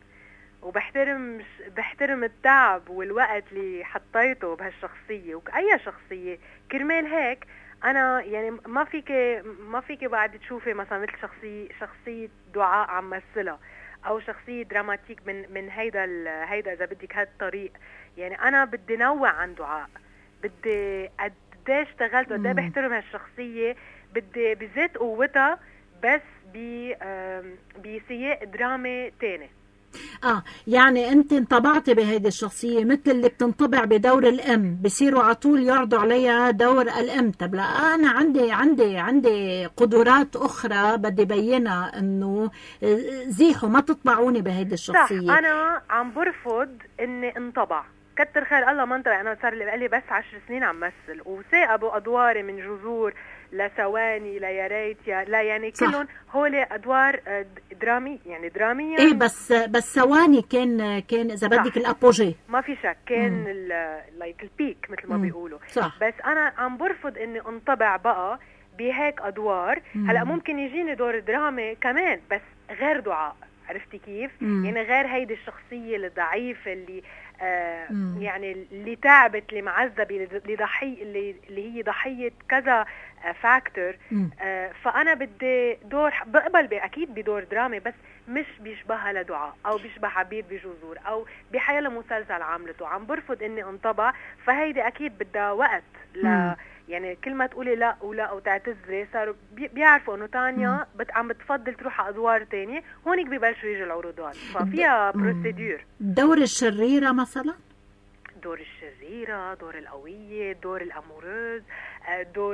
وبحترم التعب والوقت اللي حطيته بهالشخصيه وكأي شخصيه. كرمال هيك انا يعني ما فيك بعد تشوفي مثلا مثل شخصيه دعاء عم مثلها، او شخصيه دراماتيك من هيدا اذا بدك هالطريق. يعني انا بدي نوع عن دعاء، بدي قد ايه اشتغلت وقد ايه بحترم هالشخصيه، بدي بزيت قوتها بس بسياق درامي تاني. يعني انت انطبعتي بهيدي الشخصية مثل اللي بتنطبع بدور الام، بصيروا على طول يعرضوا عليها دور الام. طب لا، انا عندي قدرات اخرى بدي بينها، انه زيحوا ما تطبعوني بهيدي الشخصية. صح، انا عم برفض اني انطبع، كتر خير الله منطقة. أنا صار لي بس 10 سنين عم مثل، وثاقبوا أدواري من جذور لثواني ليا ريت لا يعني كلهم هول أدوار درامي يعني درامية. إيه بس ثواني كان إذا بدك الأبوجي ما في شك، كان لايك البيك مثل ما بيقولوا. صح. بس أنا عم برفض إني انطبع بقى بهيك أدوار. هلأ ممكن يجيني دور درامي كمان بس غير دعاء، عرفتي كيف؟ يعني غير هيدي الشخصية الضعيفة اللي يعني اللي تعبت، اللي معذبة، اللي ضحية، اللي هي ضحية كذا فاكتور. فأنا بدي دور بقبل أكيد بدور درامي بس مش بيشبهها لدعاء أو بيشبه عبيد بجذور أو بحياة مسلسل عملته. عم برفض إني انطبع، فهيدي أكيد بدها وقت. يعني كل ما تقولي لا ولا وتعتذري صاروا بيعرفوا انه تانيا عم بتفضل تروح على ادوار تانية، هونيك ببلشوا يجوا العروضات. ففيها بروسيدور. دور الشريرة مثلا، دور الشريرة، دور القوية، دور الاموروز، دور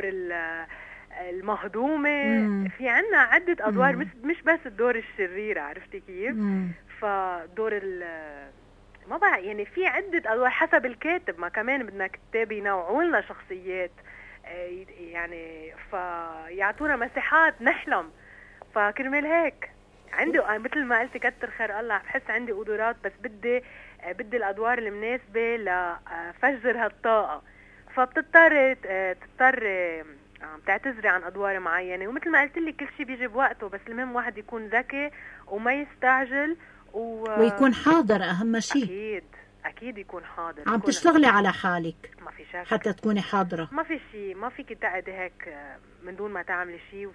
المهضومة. في عنا عدة ادوار مش بس الدور الشريرة، عرفتي كيف؟ فدور ما بعرف يعني في عدة ادوار حسب الكاتب، ما كمان بدنا كتاب ينوعوا لنا شخصيات يعني فيعطونا مساحات نحلم. فكرمال هيك عندي مثل ما قلت كتر خير الله، بحس عندي قدرات بس بدي الادوار المناسبة لفجر هالطاقة. فبتضطر تعتذري عن ادوار معينة، ومثل ما قلت لي كل شيء بيجي بوقته، بس المهم واحد يكون ذكي وما يستعجل ويكون حاضر. اهم شيء اكيد يكون حاضر. عم تشتغلي على حالك ما في شك حتى تكوني حاضرة. ما في شيء، ما فيك تقعدي هيك من دون ما تعملي شيء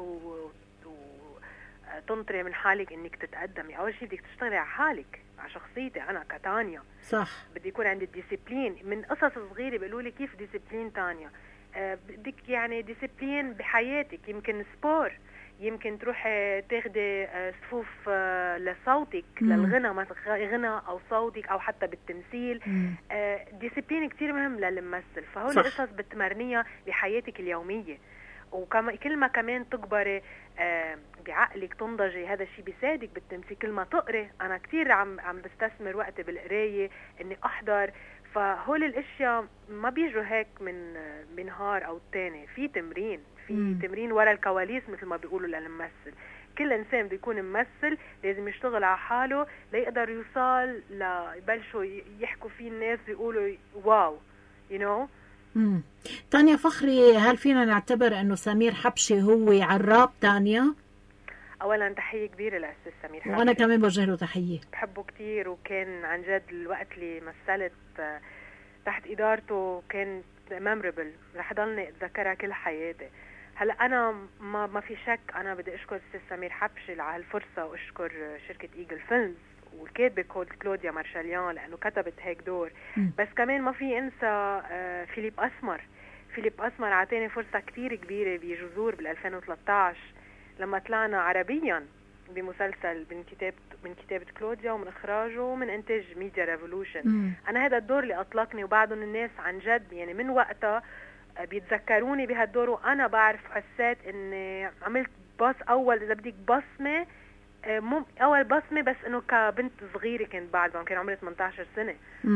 وتنطري من حالك انك تتقدمي. اول شيء بدك تشتغلي على حالك، على شخصيتي انا كتانيا. صح. بدي يكون عندي ديسيبلين. من قصص صغيرة بيقولوا لي كيف ديسيبلين تانيا. بدك يعني ديسيبلين بحياتك، يمكن سبور، يمكن تروحي تاخدي صفوف لصوتك للغنى مثلا، غنى او صوتك او حتى بالتمثيل. ديسيبلين كتير مهم للممثل. فهول قصص بتمرنيها بحياتك اليومية. وكل ما كمان تكبري بعقلك تنضجي، هذا الشيء بيساعدك بالتمثيل. كل ما تقري، انا كتير عم بستثمر وقتي بالقرايه اني احضر. فهول الاشياء ما بيجوا هيك من نهار او الثاني، في تمرين، تمرين ورا الكواليس مثل ما بيقولوا للممثل. كل انسان بيكون ممثل لازم يشتغل على حاله ليقدر يوصل يبلشوا يحكوا فيه الناس يقولوا واو تانيا فخري، هل فينا نعتبر انه سمير حبشي هو عراب تانيا؟ اولا تحيه كبيره للاستاذ سمير حبشي، وانا كمان بوجه له تحيه. بحبه كتير، وكان عن جد الوقت اللي مثلت تحت ادارته كان ميموربل، رح ضلني اتذكرها كل حياتي. هلا انا ما في شك انا بدي اشكر الاستاذ سمير حبشي على هالفرصه، واشكر شركه ايجل فيلمز والكاتبه كلوديا مارشاليان لانه كتبت هيك دور. بس كمان ما في انسى فيليب اسمر عطاني فرصه كتير كبيره بجذور بال2013 لما طلعنا عربيا بمسلسل من كتابه كلوديا ومن اخراجه ومن انتاج ميديا ريفولوشن. انا هذا الدور اللي اطلقني، وبعدهم الناس عن جد يعني من وقتها بيتذكروني بهالدور. وانا بعرف حسيت اني عملت اول اذا بدك بصمه، اول بصمه، بس انه كبنت صغيره كنت بعد كان عمري 18 سنه.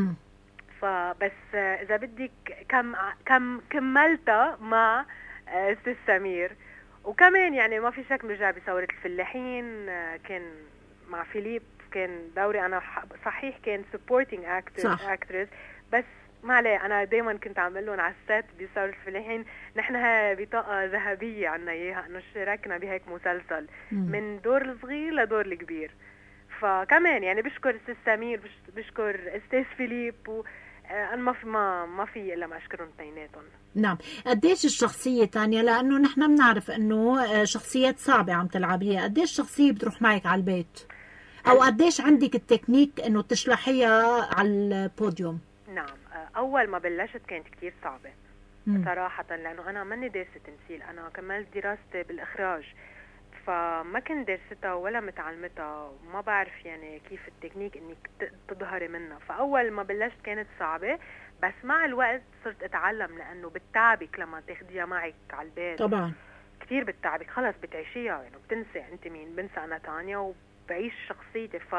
فبس اذا بدك كم كملتها مع استاذ سمير. وكمان يعني ما في شك نرجع بثورة الفلاحين، كان مع فيليب كان دوري انا صحيح كان supporting actress، بس ما عليه انا دايما كنت عامل لهم على السات بثورة الفلاحين نحن بطاقة ذهبية عنا اياها انه شاركنا بهيك مسلسل من دور الصغير لدور الكبير. فكمان يعني بشكر استاذ سمير، بشكر استاذ فيليب، أنا ما في إلا ما أشكرهم اثنيناتهم. نعم. قديش الشخصية تانيا، لأنه نحن بنعرف إنه شخصيات صعبة عم تلعبيها، قديش الشخصية بتروح معك على البيت؟ أو قديش عندك التكنيك إنه تشلحيها على البوديوم؟ نعم، أول ما بلشت كانت كتير صعبة صراحة، لأنه أنا ماني دارسة تمثيل، أنا كملت دراستي بالإخراج، فما كنت دارستها ولا متعلمتها، وما بعرف يعني كيف التكنيك انك تظهري منها. فاول ما بلشت كانت صعبة، بس مع الوقت صرت اتعلم، لانه بتعبك لما تاخديها معك على البيت. طبعا كتير بتعبك، خلص بتعيشيها يعني بتنسي انت مين، بنسى انا تانيا وبعيش شخصيتي.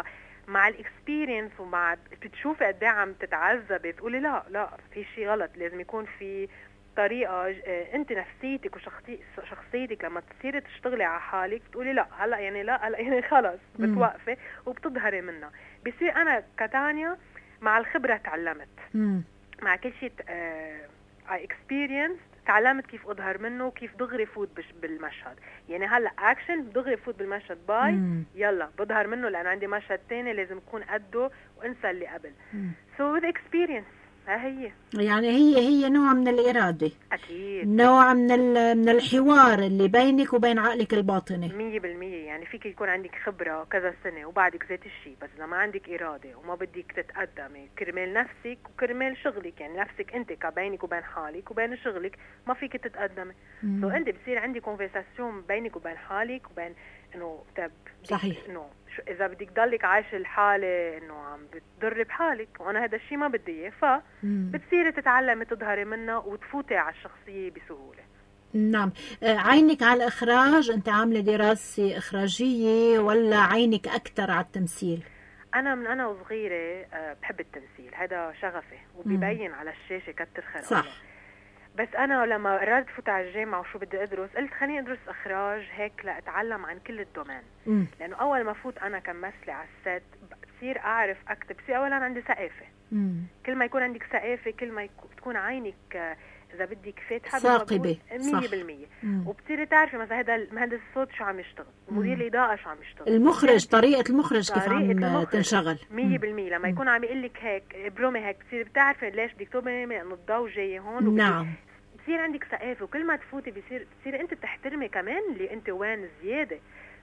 مع الاكسبيرينس ومع بتشوفي قد ايه عم تتعذبي تقولي لا في شيء غلط، لازم يكون في طريقه. انت نفسيتك وشخصيتك لما تصيري تشتغلي على حالك تقولي لا هلا يعني خلص بتوقفي وبتظهري منها. بصير انا كتانيا مع الخبره تعلمت، مع كل شيء اكسبيرينس تعلمت كيف اظهر منه وكيف دغري فوت بالمشهد. يعني هلا اكشن دغري فوت بالمشهد باي يلا بظهر منه لان عندي مشهد تاني لازم يكون قده وانسى اللي قبل. سو with experience هي يعني هي نوع من الإرادة، أكيد نوع من الحوار اللي بينك وبين عقلك الباطني 100%. يعني فيك يكون عندك خبرة كذا سنة وبعدك ذات الشيء، بس إذا ما عندك إرادة وما بدك تتقدمي كرمال نفسك وكرمال شغلك، يعني نفسك أنت كبينك وبين حالك وبين شغلك ما فيك تتقدمي. سو أنت بصير عندي كونفرساسيون بينك وبين حالك وبين إنه صحيح إنه إذا بدك ضلك عايش الحالة إنه عم بتضري بحالك، وأنا هذا الشيء ما بدي إياه، فبتصيري تتعلمي تظهري منها وتفوتي على الشخصية بسهولة. نعم. عينك على الإخراج، أنت عاملة دراسة إخراجية ولا عينك أكتر على التمثيل؟ أنا من أنا وصغيرة بحب التمثيل، هذا شغفي وبيبين على الشاشة كتر خير صح. بس أنا لما قررت فوت على الجامعة وشو بدي أدرس قلت خليني أدرس إخراج هيك لأتعلم عن كل الدومين. لأنه أول ما فوت أنا كممثلة على السيت بصير أعرف أكتب. بصير أولا عندي ثقافة، كل ما يكون عندك ثقافة كل ما تكون عينك إذا بدك فاتحة ثاقبة 100%. وبتصيري تعرفي مثلا هذا المهندس الصوت شو عم يشتغل، مدير الإضاءة شو عم يشتغل، المخرج طريقة المخرج كيف عم تنشغل 100%. لما يكون عم يقول لك هيك برومي هيك بتصير بتعرفي ليش بدك تبرمي لأنه الضوء جاي هون. نعم. بصير عندك ثقافة وكل ما تفوتي بتصير أنت تحترمي كمان اللي أنت وين زيادة.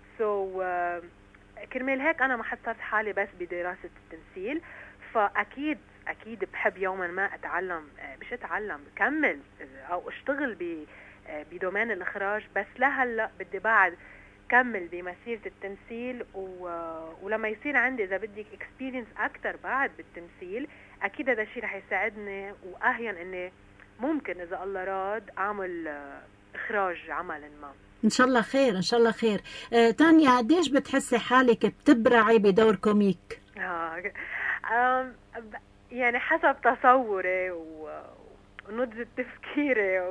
كرمال هيك أنا ما حصرت حالي بس بدراسة التمثيل، فأكيد بحب يوما ما أتعلم، مش أتعلم كمل أو أشتغل بدومين الإخراج، بس لهلا بدي بعد كمل بمسيرة التمثيل ولما يصير عندي إذا بدك experience أكتر بعد بالتمثيل أكيد هذا الشيء رح يساعدني وأهين إني ممكن إذا الله راد أعمل إخراج عمل ما. إن شاء الله خير إن شاء الله خير. تانيا قديش بتحسي حالك بتبرعي بدور كوميك؟ يعني حسب تصوري ونضج تفكيري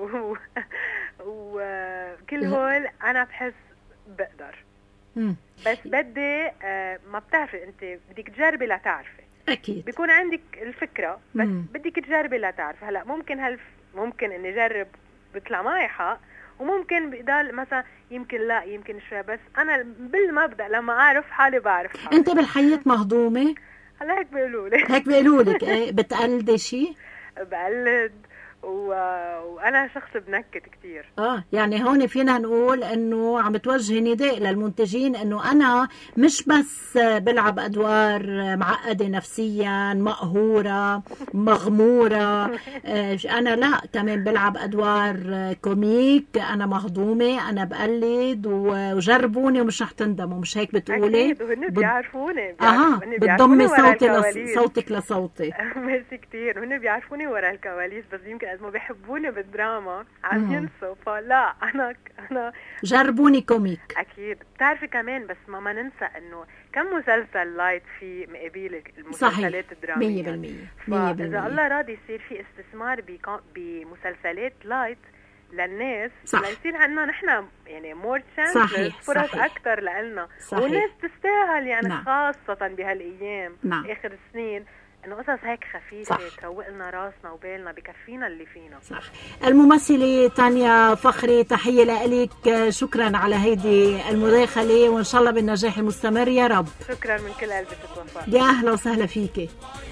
وكل هول أنا بحس بقدر. بس بدي ما بتعرفي أنت بدك تجربي لا تعرفي. أكيد بيكون عندك الفكرة بس بدك تجربي لا تعرفي. هلأ ممكن إني جرب بيطلع معي حق، وممكن بقدر مثلا يمكن لا يمكن شوي، بس أنا بالمبدأ لما أعرف حالي بعرف حالي. أنت بالحياة مهضومة؟ هلا هيك بيقولوا لي. هيك بيقولوا لك بتقلدي شيء؟ بقلد وأنا شخص بنكت كتير. يعني هون فينا نقول إنه عم توجه نداء للمنتجين إنه أنا مش بس بلعب أدوار معقدة نفسيا مقهورة مغمورة، أنا لا كمان بلعب أدوار كوميك، أنا مهضومة، أنا بقلد وجربوني ومش رح تندموا. مش هيك بتقولي؟ أكيد وهن بيعرفوني بتضمي صوتك لصوتي. ميرسي كتير. وهن بيعرفوني ورا الكواليس، بس يمكن قد ما بيحبوني بالدراما عم ينسوا. فلا أنا جربوني كوميك. أكيد بتعرفي كمان، بس ما ننسى إنه كم مسلسل لايت في مقابلك المسلسلات الدرامية 100%. فإذا الله راضي يصير في استثمار بمسلسلات لايت للناس ليصير عندنا نحن يعني مور تشانس فرص أكتر لنا، والناس تستاهل يعني خاصة بهالأيام آخر السنين إنه قصص هيك خفيفة تروق لنا راسنا وبالنا بكفينا اللي فينا. صح. الممثلة تانيا فخري تحية لك، شكرا على هيدي المداخلة وإن شاء الله بالنجاح المستمر يا رب. شكرا من كل قلبي ست وفاء. يا أهلا وسهلا فيك.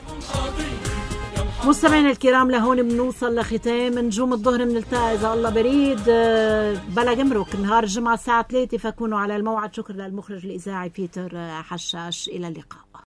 مستمعينا الكرام لهون بنوصل لختام نجوم الظهر، بنلتقي إذا الله بريد بلا جمرك نهار الجمعة الساعة 3، فكونوا على الموعد. شكرا للمخرج الإذاعي بيتر حشاش، إلى اللقاء.